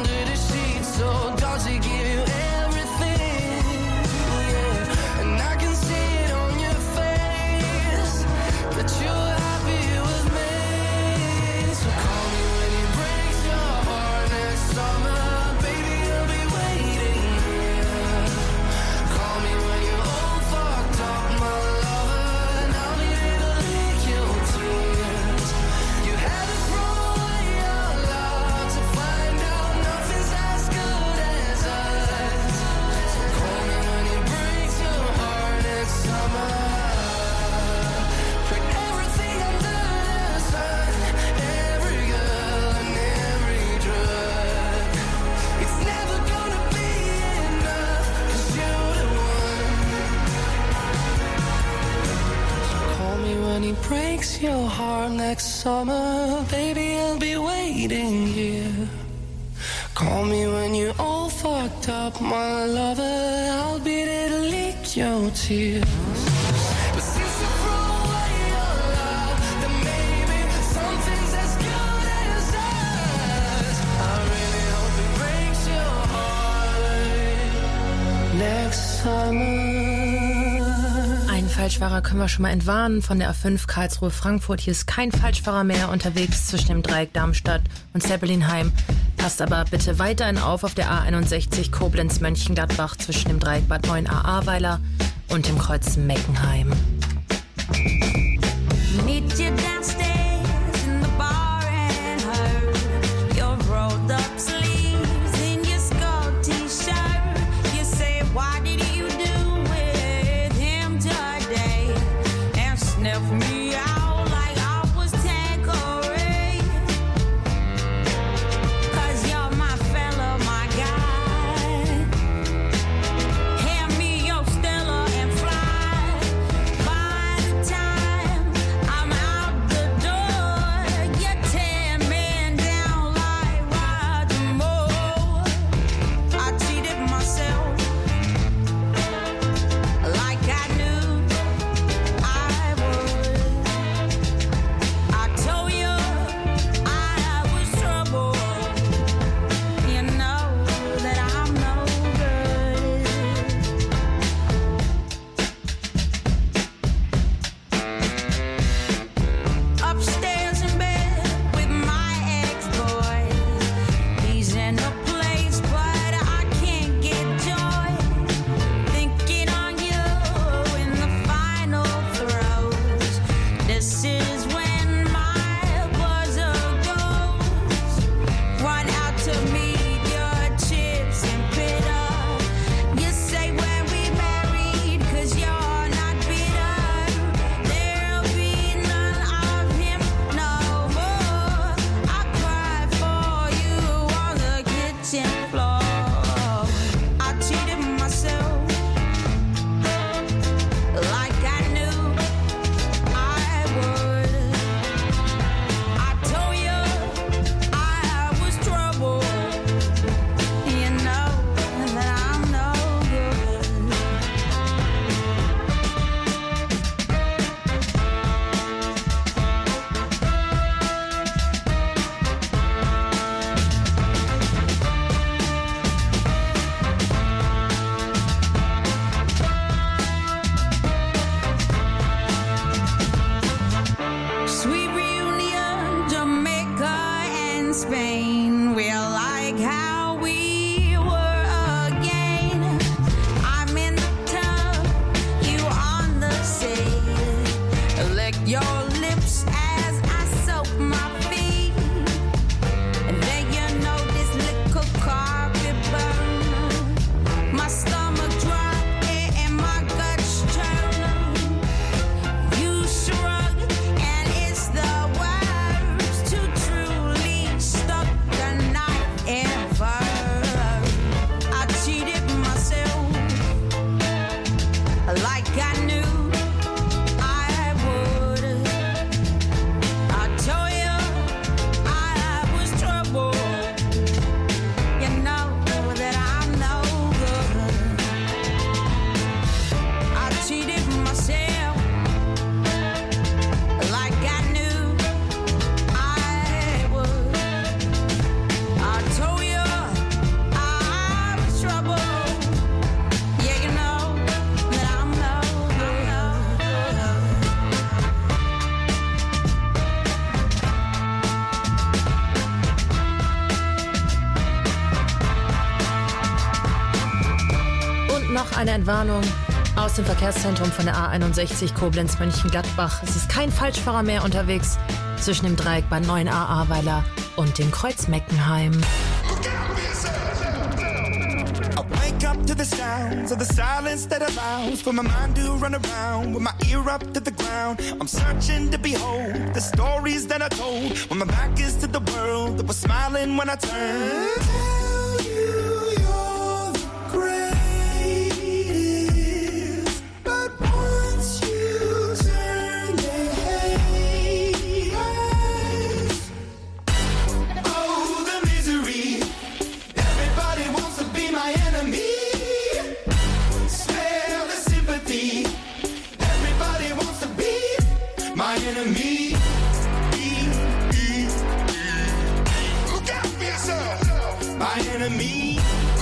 your heart next summer, baby, I'll be waiting here. Call me when you're all fucked up, my lover, I'll be there to lick your tears. But since you throw away your love, then maybe something's as good as us. I really hope it breaks your heart next summer. Ein Falschfahrer können wir schon mal entwarnen von der A5 Karlsruhe-Frankfurt. Hier ist kein Falschfahrer mehr unterwegs zwischen dem Dreieck Darmstadt und Zeppelinheim. Passt aber bitte weiterhin auf der A61 Koblenz-Mönchengladbach zwischen dem Dreieck Bad 9a-Ahrweiler und dem Kreuz Meckenheim. Meet you downstairs in the bar and her. Your rolled up sleeves in your skull t-shirt. You say, why did you do with him today? And sniff me out like I was Tanqueray. 'Cause you're my fella, my guy. Hand me your Stella and fly. By the time I'm out the door, you tear me down like Roger Moore. I cheated myself like I knew I would. I told you I was trouble. You know that I'm no good. Upstairs in bed with my ex-boy. He's in a place, but I can't get joy. Thinking on you in the final throes. This is when my buzzer goes. Run out to meet your chips and bitter. You say when we married, 'cause you're not bitter. There'll be none of him no more. I cried for you on the kitchen floor. I cheated myself like I knew I would. I told you I was trouble. You know that I'm no good. Sweet reunion, Jamaica and Spain. We're like how we were again. I'm in the tub, you on the sea. Lick your lips as I soak my feet. And then you know this little carpet burn. My stomach drop and my guts churn. You shrug and it's the worst to truly stuck the knife ever. I cheated myself like I knew I would. I told you I was trouble. You know that I'm no good. I cheated myself like I knew I would. I told you I was trouble. Yeah, you know that I'm no good. Und noch eine Entwarnung aus dem Verkehrszentrum von der A61 Koblenz-Mönchengladbach. Es ist kein Falschfahrer mehr unterwegs zwischen dem Dreieck Bad 9a-Ahrweiler und dem Kreuz Meckenheim. I wake up to the sounds of the silence that allows for my mind to run around with my ear up to the ground. I'm searching to behold the stories that I told when my back is to the world that was smiling when I turned. Tell you you're the greatest, but once you turn, they hate. enemy.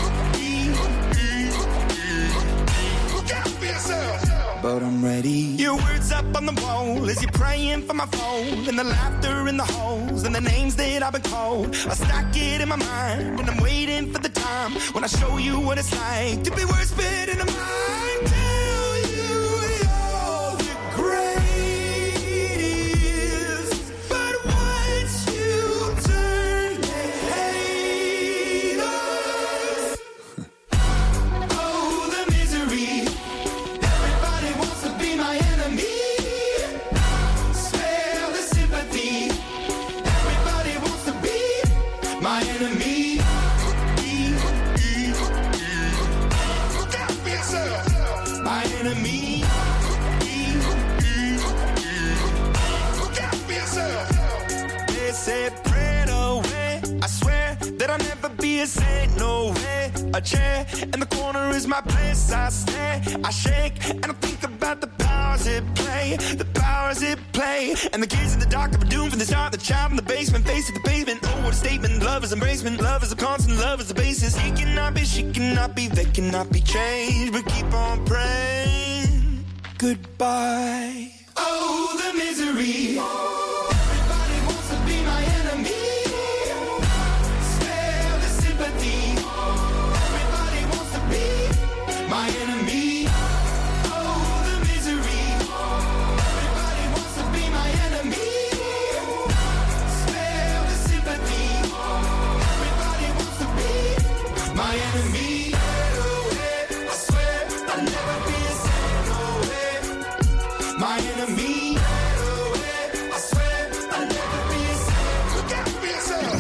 Look out for yourself. But I'm ready. Your words up on the wall as you're praying for my phone, and the laughter in the halls and the names that I've been called. I stack it in my mind and I'm waiting for the time when I show you what it's like to be worse fit in the mind. Tell you you're the greatest, but once you turn they hate us. Oh, the misery. Everybody wants to be my enemy. Spare the sympathy. Everybody wants to be my enemy. Look out for yourself. My enemy. Look out for yourself. They said pray away. I swear that I'll never be a saint. No way. A chair in the corner is my place. I stare, I shake, and I think about the powers it play. The powers it play. And the kids in the dark are doomed from the start. The child in the basement, face at the pavement. Oh, what a statement. Love is embracement. Love is a constant. Love is the basis. He cannot be, she cannot be, they cannot be changed. But keep on praying. Goodbye. Oh, the misery. Everybody wants to be my enemy. Spare the sympathy. Everybody wants to be my enemy. Oh, the misery. Everybody wants to be my enemy. Spare the sympathy. Everybody wants to be my enemy. I swear I'll never be a saint. No way. My enemy. I swear I'll never be a saint. Look out for yourself.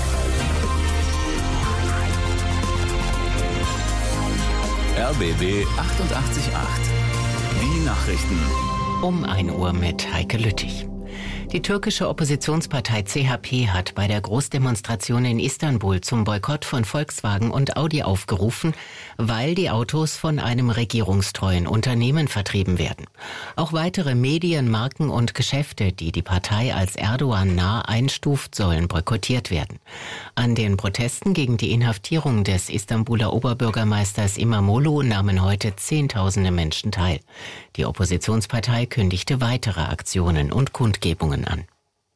RBB 88.8. Die Nachrichten. Um 1 Uhr mit Heike Lüttich. Die türkische Oppositionspartei CHP hat bei der Großdemonstration in Istanbul zum Boykott von Volkswagen und Audi aufgerufen, weil die Autos von einem regierungstreuen Unternehmen vertrieben werden. Auch weitere Medien, Marken und Geschäfte, die die Partei als Erdogan nah einstuft, sollen boykottiert werden. An den Protesten gegen die Inhaftierung des Istanbuler Oberbürgermeisters İmamoğlu nahmen heute Zehntausende Menschen teil. Die Oppositionspartei kündigte weitere Aktionen und Kundgebungen an.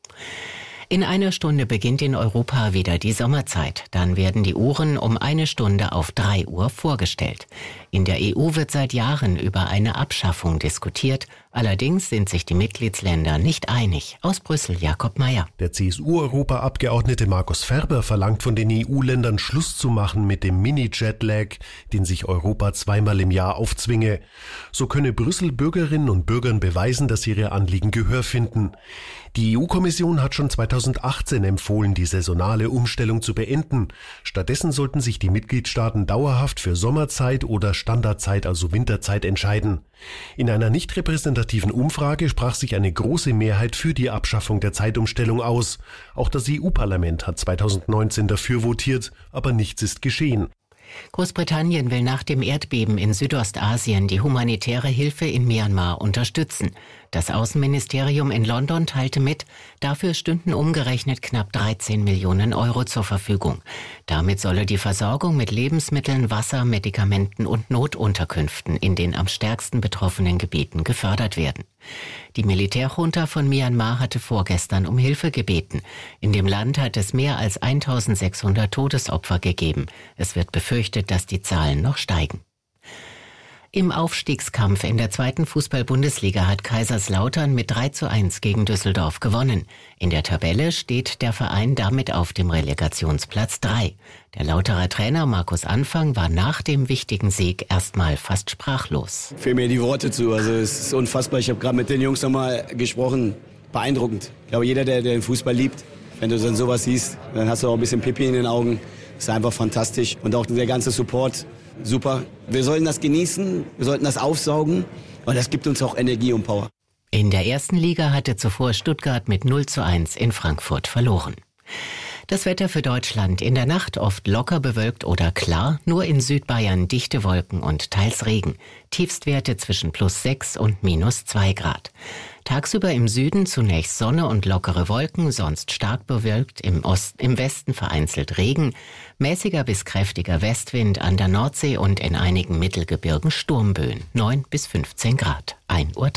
In einer Stunde beginnt in Europa wieder die Sommerzeit. Dann werden die Uhren um 1 Stunde auf 3 Uhr vorgestellt. In der EU wird seit Jahren über eine Abschaffung diskutiert. Allerdings sind sich die Mitgliedsländer nicht einig. Aus Brüssel Jakob Mayer. Der CSU-Europaabgeordnete Markus Ferber verlangt von den EU-Ländern Schluss zu machen mit dem Mini-Jetlag, den sich Europa zweimal im Jahr aufzwinge. So könne Brüssel Bürgerinnen und Bürgern beweisen, dass ihre Anliegen Gehör finden. Die EU-Kommission hat schon 2018 empfohlen, die saisonale Umstellung zu beenden. Stattdessen sollten sich die Mitgliedstaaten dauerhaft für Sommerzeit oder Standardzeit, also Winterzeit, entscheiden. In einer nicht repräsentativen Umfrage sprach sich eine große Mehrheit für die Abschaffung der Zeitumstellung aus. Auch das EU-Parlament hat 2019 dafür votiert, aber nichts ist geschehen. Großbritannien will nach dem Erdbeben in Südostasien die humanitäre Hilfe in Myanmar unterstützen. Das Außenministerium in London teilte mit, dafür stünden umgerechnet knapp 13 Millionen Euro zur Verfügung. Damit solle die Versorgung mit Lebensmitteln, Wasser, Medikamenten und Notunterkünften in den am stärksten betroffenen Gebieten gefördert werden. Die Militärjunta von Myanmar hatte vorgestern um Hilfe gebeten. In dem Land hat es mehr als 1600 Todesopfer gegeben. Es wird befürchtet, dass die Zahlen noch steigen. Im Aufstiegskampf in der 2. Fußball-Bundesliga hat Kaiserslautern mit 3:1 gegen Düsseldorf gewonnen. In der Tabelle steht der Verein damit auf dem Relegationsplatz 3. Der Lauterer Trainer Markus Anfang war nach dem wichtigen Sieg erstmal fast sprachlos. Fehlen mir die Worte zu, also es ist unfassbar. Ich habe gerade mit den Jungs nochmal gesprochen. Beeindruckend. Ich glaube, jeder, der den Fußball liebt, wenn du dann sowas siehst, dann hast du auch ein bisschen Pipi in den Augen. Das ist einfach fantastisch. Und auch der ganze Support, super. Wir sollten das genießen, wir sollten das aufsaugen, weil das gibt uns auch Energie und Power. In der 1. Liga hatte zuvor Stuttgart mit 0:1 in Frankfurt verloren. Das Wetter für Deutschland: in der Nacht oft locker bewölkt oder klar, nur in Südbayern dichte Wolken und teils Regen. Tiefstwerte zwischen +6 und -2 Grad. Tagsüber im Süden zunächst Sonne und lockere Wolken, sonst stark bewölkt, im Westen vereinzelt Regen, mäßiger bis kräftiger Westwind an der Nordsee und in einigen Mittelgebirgen Sturmböen, 9 bis 15 Grad, 1:03 Uhr.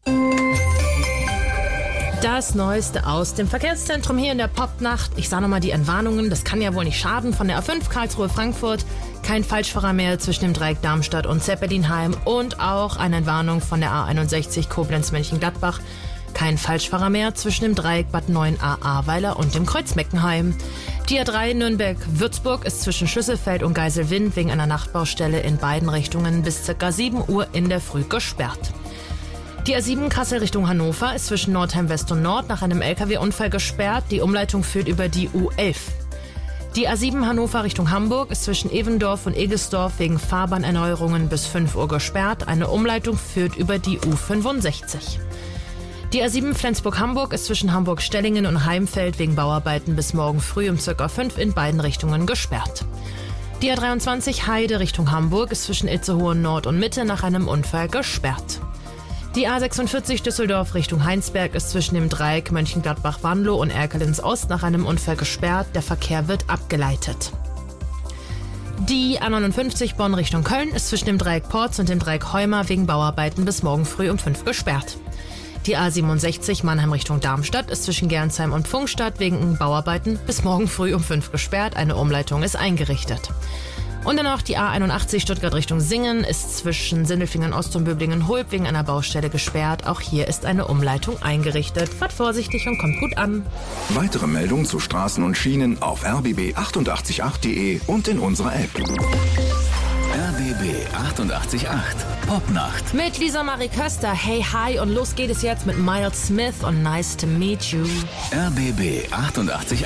Das Neueste aus dem Verkehrszentrum hier in der Popnacht. Ich sah nochmal die Entwarnungen, das kann ja wohl nicht schaden. Von der A5 Karlsruhe-Frankfurt, kein Falschfahrer mehr zwischen dem Dreieck Darmstadt und Zeppelinheim. Und auch eine Entwarnung von der A61 Koblenz-Mönchengladbach. Kein Falschfahrer mehr zwischen dem Dreieck Bad 9a Ahrweiler und dem Kreuz Meckenheim. Die A3 Nürnberg-Würzburg ist zwischen Schlüsselfeld und Geiselwind wegen einer Nachtbaustelle in beiden Richtungen bis ca. 7 Uhr in der Früh gesperrt. Die A7 Kassel Richtung Hannover ist zwischen Nordheim West und Nord nach einem LKW-Unfall gesperrt. Die Umleitung führt über die U11. Die A7 Hannover Richtung Hamburg ist zwischen Evendorf und Egesdorf wegen Fahrbahnerneuerungen bis 5 Uhr gesperrt. Eine Umleitung führt über die U65. Die A7 Flensburg-Hamburg ist zwischen Hamburg-Stellingen und Heimfeld wegen Bauarbeiten bis morgen früh um ca. 5 in beiden Richtungen gesperrt. Die A23 Heide Richtung Hamburg ist zwischen Itzehoe Nord und Mitte nach einem Unfall gesperrt. Die A46 Düsseldorf Richtung Heinsberg ist zwischen dem Dreieck Mönchengladbach-Wanlo und Erkelenz Ost nach einem Unfall gesperrt. Der Verkehr wird abgeleitet. Die A59 Bonn Richtung Köln ist zwischen dem Dreieck Porz und dem Dreieck Heumer wegen Bauarbeiten bis morgen früh um 5 gesperrt. Die A67 Mannheim Richtung Darmstadt ist zwischen Gernsheim und Pfungstadt wegen Bauarbeiten bis morgen früh um 5 gesperrt. Eine Umleitung ist eingerichtet. Und dann noch die A81 Stuttgart Richtung Singen ist zwischen Sindelfingen Ost und Böblingen-Hulb wegen einer Baustelle gesperrt. Auch hier ist eine Umleitung eingerichtet. Fahrt vorsichtig und kommt gut an. Weitere Meldungen zu Straßen und Schienen auf rbb888.de und in unserer App. RBB 888 Popnacht. Mit Lisa Marie Köster, Hey Hi, und los geht es jetzt mit Miles Smith und Nice to Meet You. RBB 888.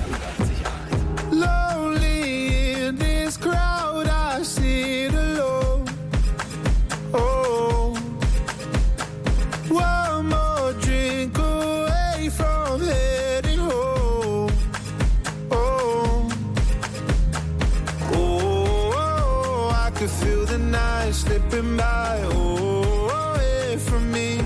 Crowd, I sit alone. Oh, one more drink away from heading home. Oh, oh, I could feel the night slipping by. Oh, away from me.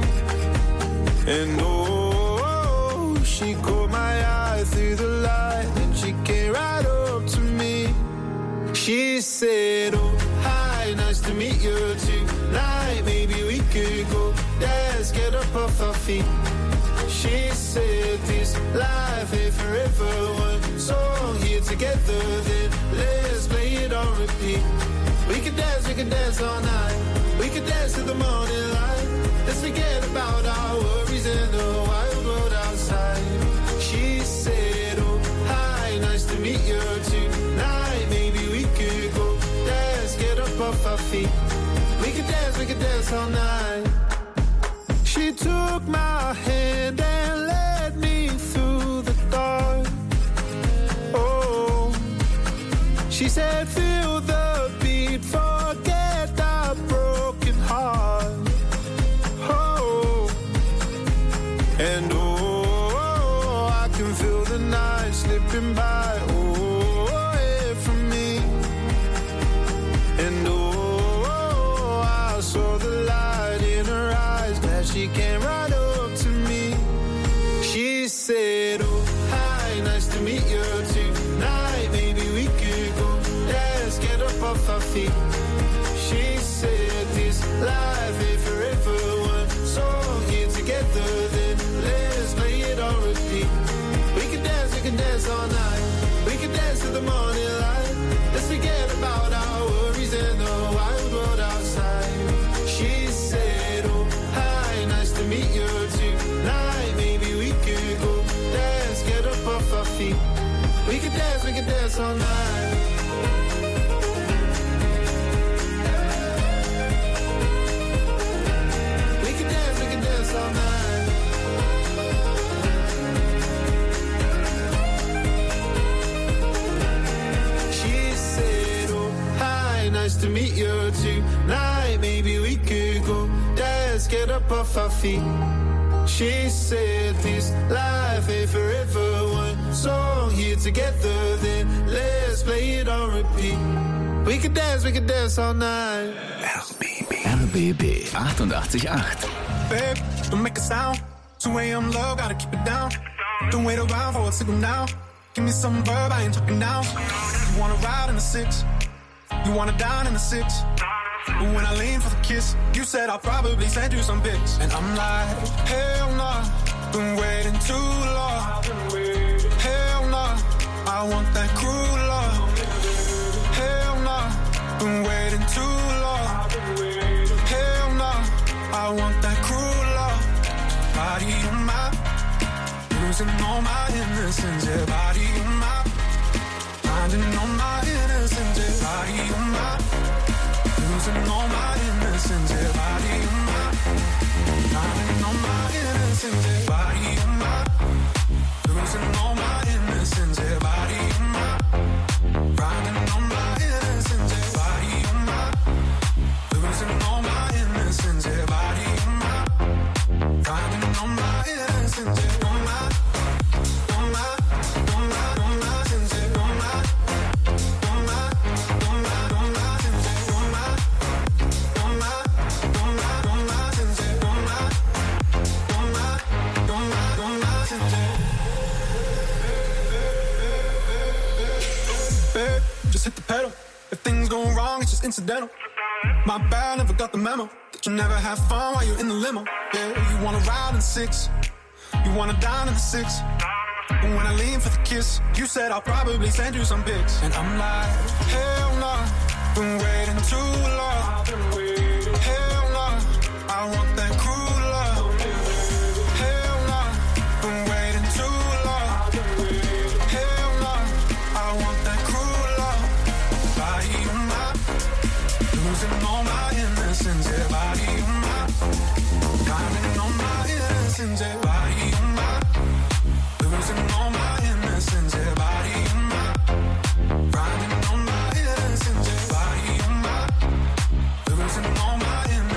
And oh, she caught my eye through the light, and she came right up to me. She said, oh, hi, nice to meet you tonight. Maybe we could go dance, get up off our feet. She said, this life ain't forever. One song here together, then let's play it on repeat. We could dance all night. We could dance till the morning light. Let's forget about our worries in the wild world outside. She said, oh, hi, nice to meet you tonight. Maybe we could go dance, get up off our feet. We could dance all night. She took my hand and led me through the dark. Oh, she said, feel the beat, forget the broken heart. Oh, and oh, I can feel the night slipping by. Oh, away from me. And oh, I saw the light in her eyes. Glad she came right up to me. She said, oh, hi, nice to meet you tonight. Maybe we could go dance, get up off our feet. She said, this life ain't forever. One song here together, then let's play it on repeat. We can dance all night. We can dance till the morning light. Let's forget about our worries and the wild world outside. She said, oh, hi, nice to meet you tonight. Maybe we could go dance, get up off our feet. We can dance all night. We can dance all night. She said, oh, hi, nice to meet you tonight. Maybe we could go dance, get up off our feet. She said, this life ain't forever. One song here together, then let's play it on repeat. We could dance all night. RBB 88.8. Babe, don't make a sound. 2 a.m. low, gotta keep it down. Don't wait around for a signal now. Give me some verb, I ain't talking now. You wanna ride in the 6, you wanna dine in the 6. But when I lean for the kiss, you said I'll probably send you some pics. And I'm like, hell nah, been waiting too long. Hell nah, I want that cruel love. Hell nah, been waiting too long. Hell nah, I want that cruel love. Body on my, losing all my innocence. Yeah, body on my, finding all my innocence. Yeah, body on my, losing all my innocence. Yeah, body on my, finding all my innocence. Yeah, body on my, losing all my innocence. Yeah, body on my, finding all my innocence. Yeah, body on my, losing all my innocence. Yeah, body on my, finding all my innocence. Yeah, on my, on my, on my, on my innocence. Yeah, on my, on my, on my, on my innocence. Yeah, on my, on my, on my, on my innocence. Yeah, on my, on my, on my, on my innocence. Babe, just hit the pedal. If things go wrong, it's just incidental. My bad, never got the memo that you never have fun while you're in the limo. Yeah, you wanna ride in the 6, you wanna dine in the 6. But when I lean for the kiss, you said I'll probably send you some pics. And I'm like, hell nah, been waiting too long.